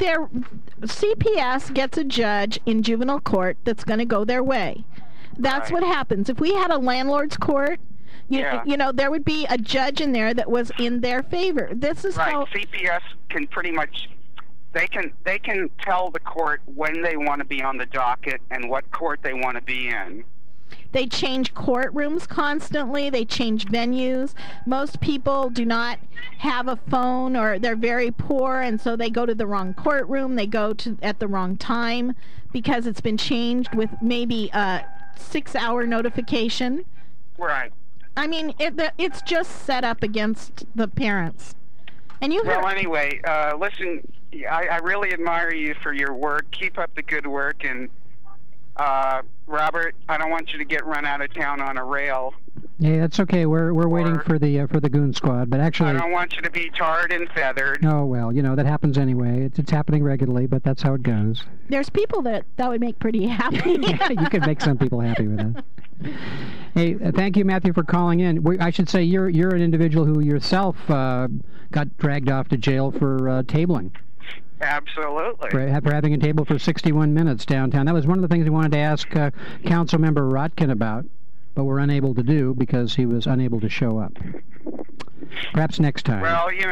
CPS gets a judge in juvenile court that's going to go their way. That's what happens. If we had a landlord's court, there would be a judge in there that was in their favor. This is how CPS can pretty much they can tell the court when they want to be on the docket and what court they want to be in. They change courtrooms constantly. They change venues. Most people do not have a phone, or they're very poor, and so they go to the wrong courtroom. They go to at the wrong time because it's been changed with maybe a 6-hour notification. Right. It's just set up against the parents. And you Well, anyway, listen, I really admire you for your work. Keep up the good work, and Robert, I don't want you to get run out of town on a rail. Yeah, that's okay. We're waiting for the goon squad, but actually, I don't want you to be tarred and feathered. Oh well, that happens anyway. It's happening regularly, but that's how it goes. There's people that would make pretty happy. Yeah, you could make some people happy with that. Hey, thank you, Matthew, for calling in. I should say you're an individual who yourself got dragged off to jail for tabling. Absolutely. For having a table for 61 minutes downtown. That was one of the things we wanted to ask Councilmember Rotkin about, but we're unable to do because he was unable to show up. Perhaps next time. Well, he's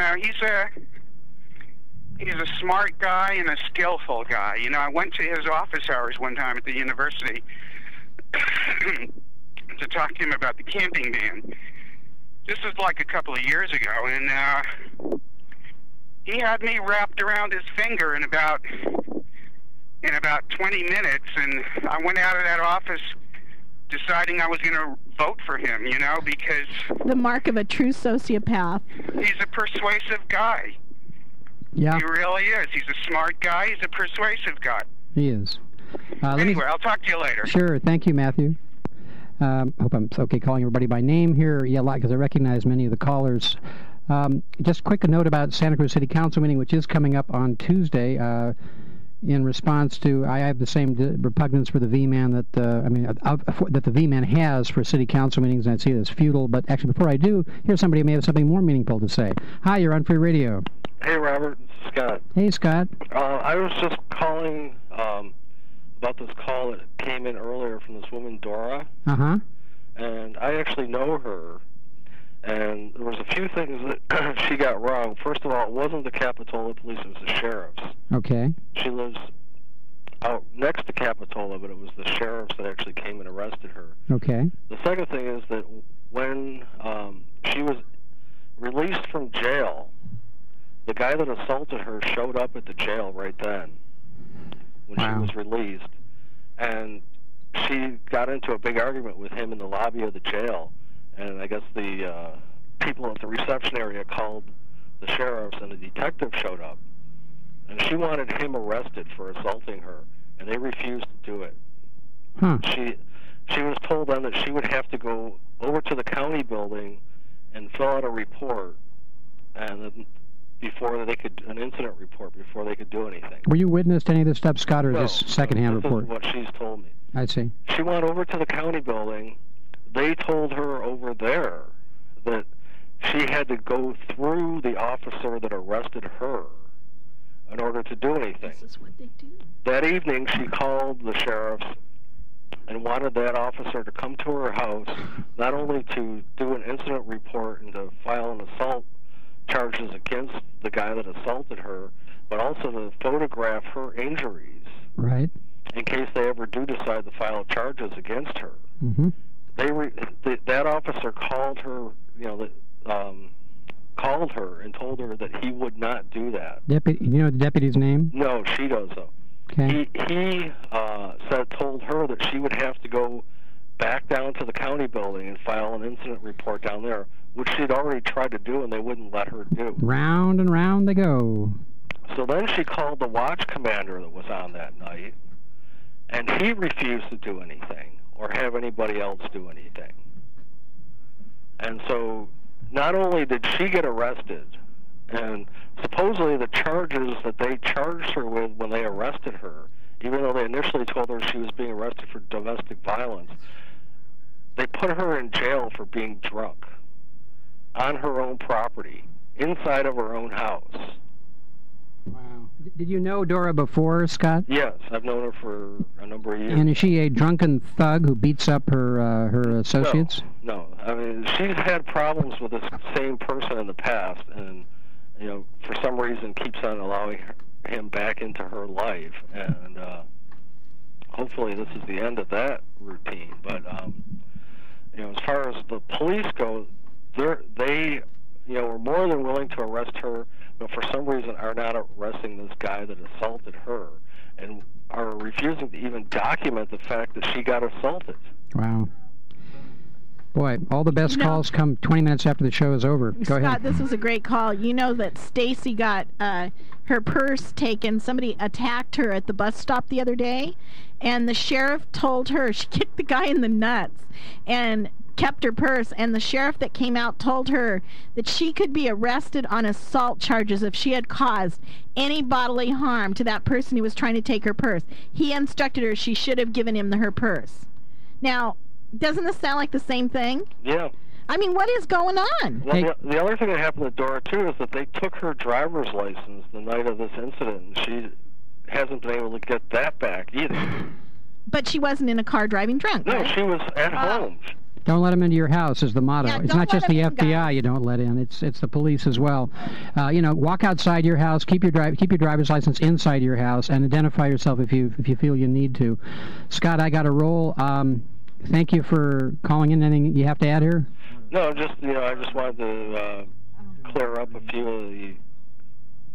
a smart guy and a skillful guy. I went to his office hours one time at the university to talk to him about the camping ban. This was like a couple of years ago, and he had me wrapped around his finger in about in about 20 minutes, and I went out of that office deciding I was going to vote for him, you know, because... The mark of a true sociopath. He's a persuasive guy. Yeah. He really is. He's a smart guy. He's a persuasive guy. He is. Anyway, I'll talk to you later. Sure. Thank you, Matthew. Hope I'm okay calling everybody by name here. Yeah, because I recognize many of the callers. Just a quick note about Santa Cruz City Council meeting, which is coming up on Tuesday. In response to, I have the same repugnance for the V-Man that that the V-Man has for city council meetings, and I see it as futile. But actually, before I do, here's somebody who may have something more meaningful to say. Hi, you're on Free Radio. Hey, Robert. It's Scott. Hey, Scott. I was just calling about this call that came in earlier from this woman, Dora. Uh-huh. And I actually know her. And there was a few things that she got wrong. First of all, it wasn't the Capitola police, it was the sheriffs. Okay. She lives out next to Capitola, but it was the sheriffs that actually came and arrested her. Okay. The second thing is that when she was released from jail, the guy that assaulted her showed up at the jail right then when she was released. And she got into a big argument with him in the lobby of the jail. And I guess the people at the reception area called the sheriffs, and a detective showed up. And she wanted him arrested for assaulting her, and they refused to do it. Huh. She was told then that she would have to go over to the county building and fill out a report, and then before they could, an incident report, before they could do anything. Were you witness to any of this stuff, Scott, or is this secondhand report? This is what she's told me. I see. She went over to the county building. They told her over there that she had to go through the officer that arrested her in order to do anything. This is what they do. That evening, she called the sheriffs and wanted that officer to come to her house, not only to do an incident report and to file an assault charges against the guy that assaulted her, but also to photograph her injuries. Right. In case they ever do decide to file charges against her. Mm-hmm. That officer called her, called her and told her that he would not do that. Deputy, you know the deputy's name? No, she does though. Okay. He told her that she would have to go back down to the county building and file an incident report down there, which she'd already tried to do and they wouldn't let her do. Round and round they go. So then she called the watch commander that was on that night, and he refused to do anything or have anybody else do anything. And so not only did she get arrested, and supposedly the charges that they charged her with when they arrested her, even though they initially told her she was being arrested for domestic violence, they put her in jail for being drunk on her own property, inside of her own house. Wow. Did you know Dora before, Scott? Yes, I've known her for a number of years. And is she a drunken thug who beats up her associates? No. I mean, she's had problems with this same person in the past, and for some reason keeps on allowing him back into her life, and hopefully this is the end of that routine. But as far as the police go, they were more than willing to arrest her, but for some reason are not arresting this guy that assaulted her, and are refusing to even document the fact that she got assaulted. Wow. Boy, all the best calls come 20 minutes after the show is over. Go ahead. Scott, this was a great call. You know that Stacy got her purse taken. Somebody attacked her at the bus stop the other day, and the sheriff told her, she kicked the guy in the nuts and kept her purse, and the sheriff that came out told her that she could be arrested on assault charges if she had caused any bodily harm to that person who was trying to take her purse. He instructed her she should have given him her purse. Now, doesn't this sound like the same thing? Yeah. I mean, what is going on? Well, the other thing that happened to Dora, too, is that they took her driver's license the night of this incident, and she hasn't been able to get that back either. But she wasn't in a car driving drunk, No, right? she was at home. Don't let them into your house is the motto. Yeah, it's not just the FBI you don't let in. It's the police as well. Walk outside your house. Keep your driver's license inside your house, and identify yourself if you feel you need to. Scott, I got to roll. Thank you for calling in. Anything you have to add here? No, just I just wanted to clear up a few of the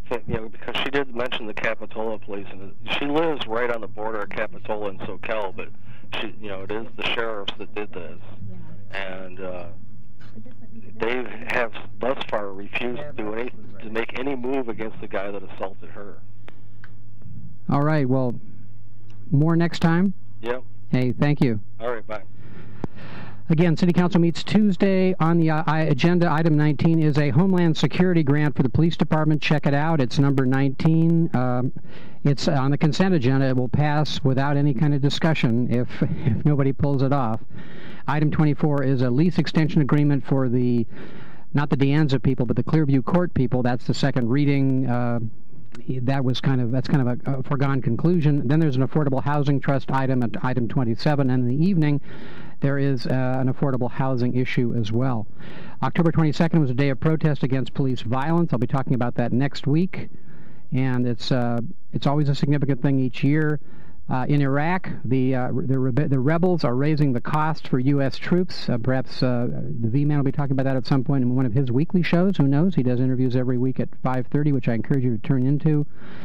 because she did mention the Capitola police, and she lives right on the border of Capitola and Soquel, but it is the sheriffs that did this, and they have thus far refused to make any move against the guy that assaulted her. All right, well, more next time? Yep. Hey, thank you. All right, bye. Again, City Council meets Tuesday. On the agenda, item 19 is a Homeland Security grant for the Police Department. Check it out. It's number 19. It's on the consent agenda. It will pass without any kind of discussion if nobody pulls it off. Item 24 is a lease extension agreement for not the De Anza people, but the Clearview Court people. That's the second reading. That's kind of a foregone conclusion. Then there's an affordable housing trust item at item 27, and in the evening there is an affordable housing issue as well. October 22nd was a day of protest against police violence. I'll be talking about that next week, and it's always a significant thing each year. In Iraq, the rebels are raising the cost for U.S. troops. Perhaps the V-Man will be talking about that at some point in one of his weekly shows. Who knows? He does interviews every week at 5:30, which I encourage you to tune into.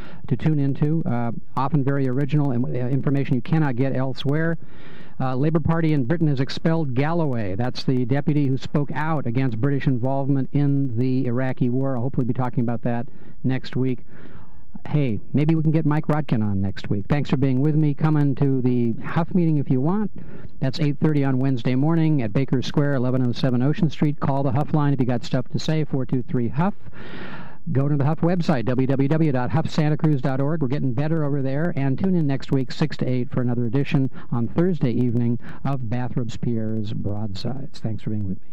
Often very original and information you cannot get elsewhere. Labour Party in Britain has expelled Galloway. That's the deputy who spoke out against British involvement in the Iraqi war. I'll hopefully be talking about that next week. Hey, maybe we can get Mike Rodkin on next week. Thanks for being with me. Come into the Huff meeting if you want. That's 8:30 on Wednesday morning at Baker Square, 1107 Ocean Street. Call the Huff line if you got stuff to say, 423-HUFF. Go to the Huff website, www.huffsantacruz.org. We're getting better over there. And tune in next week, 6 to 8, for another edition on Thursday evening of Bathrobes Pierre's Broadsides. Thanks for being with me.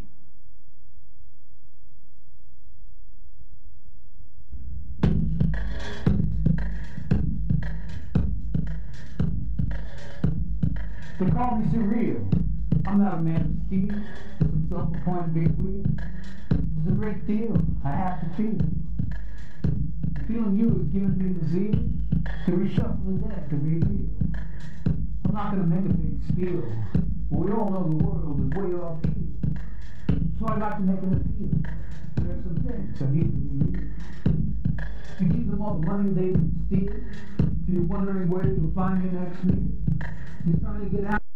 They call me surreal. I'm not a man of steel, some self-appointed big wheel. It's a great deal I have to feel. Feeling you has given me the zeal to reshuffle the deck and reveal. I'm not going to make a big spiel, but we all know the world is way off key. So I got to make an appeal. There are some things that need to be real. To give them all the money they can steal, so you're wondering where you'll find your next meal. You're trying to get out.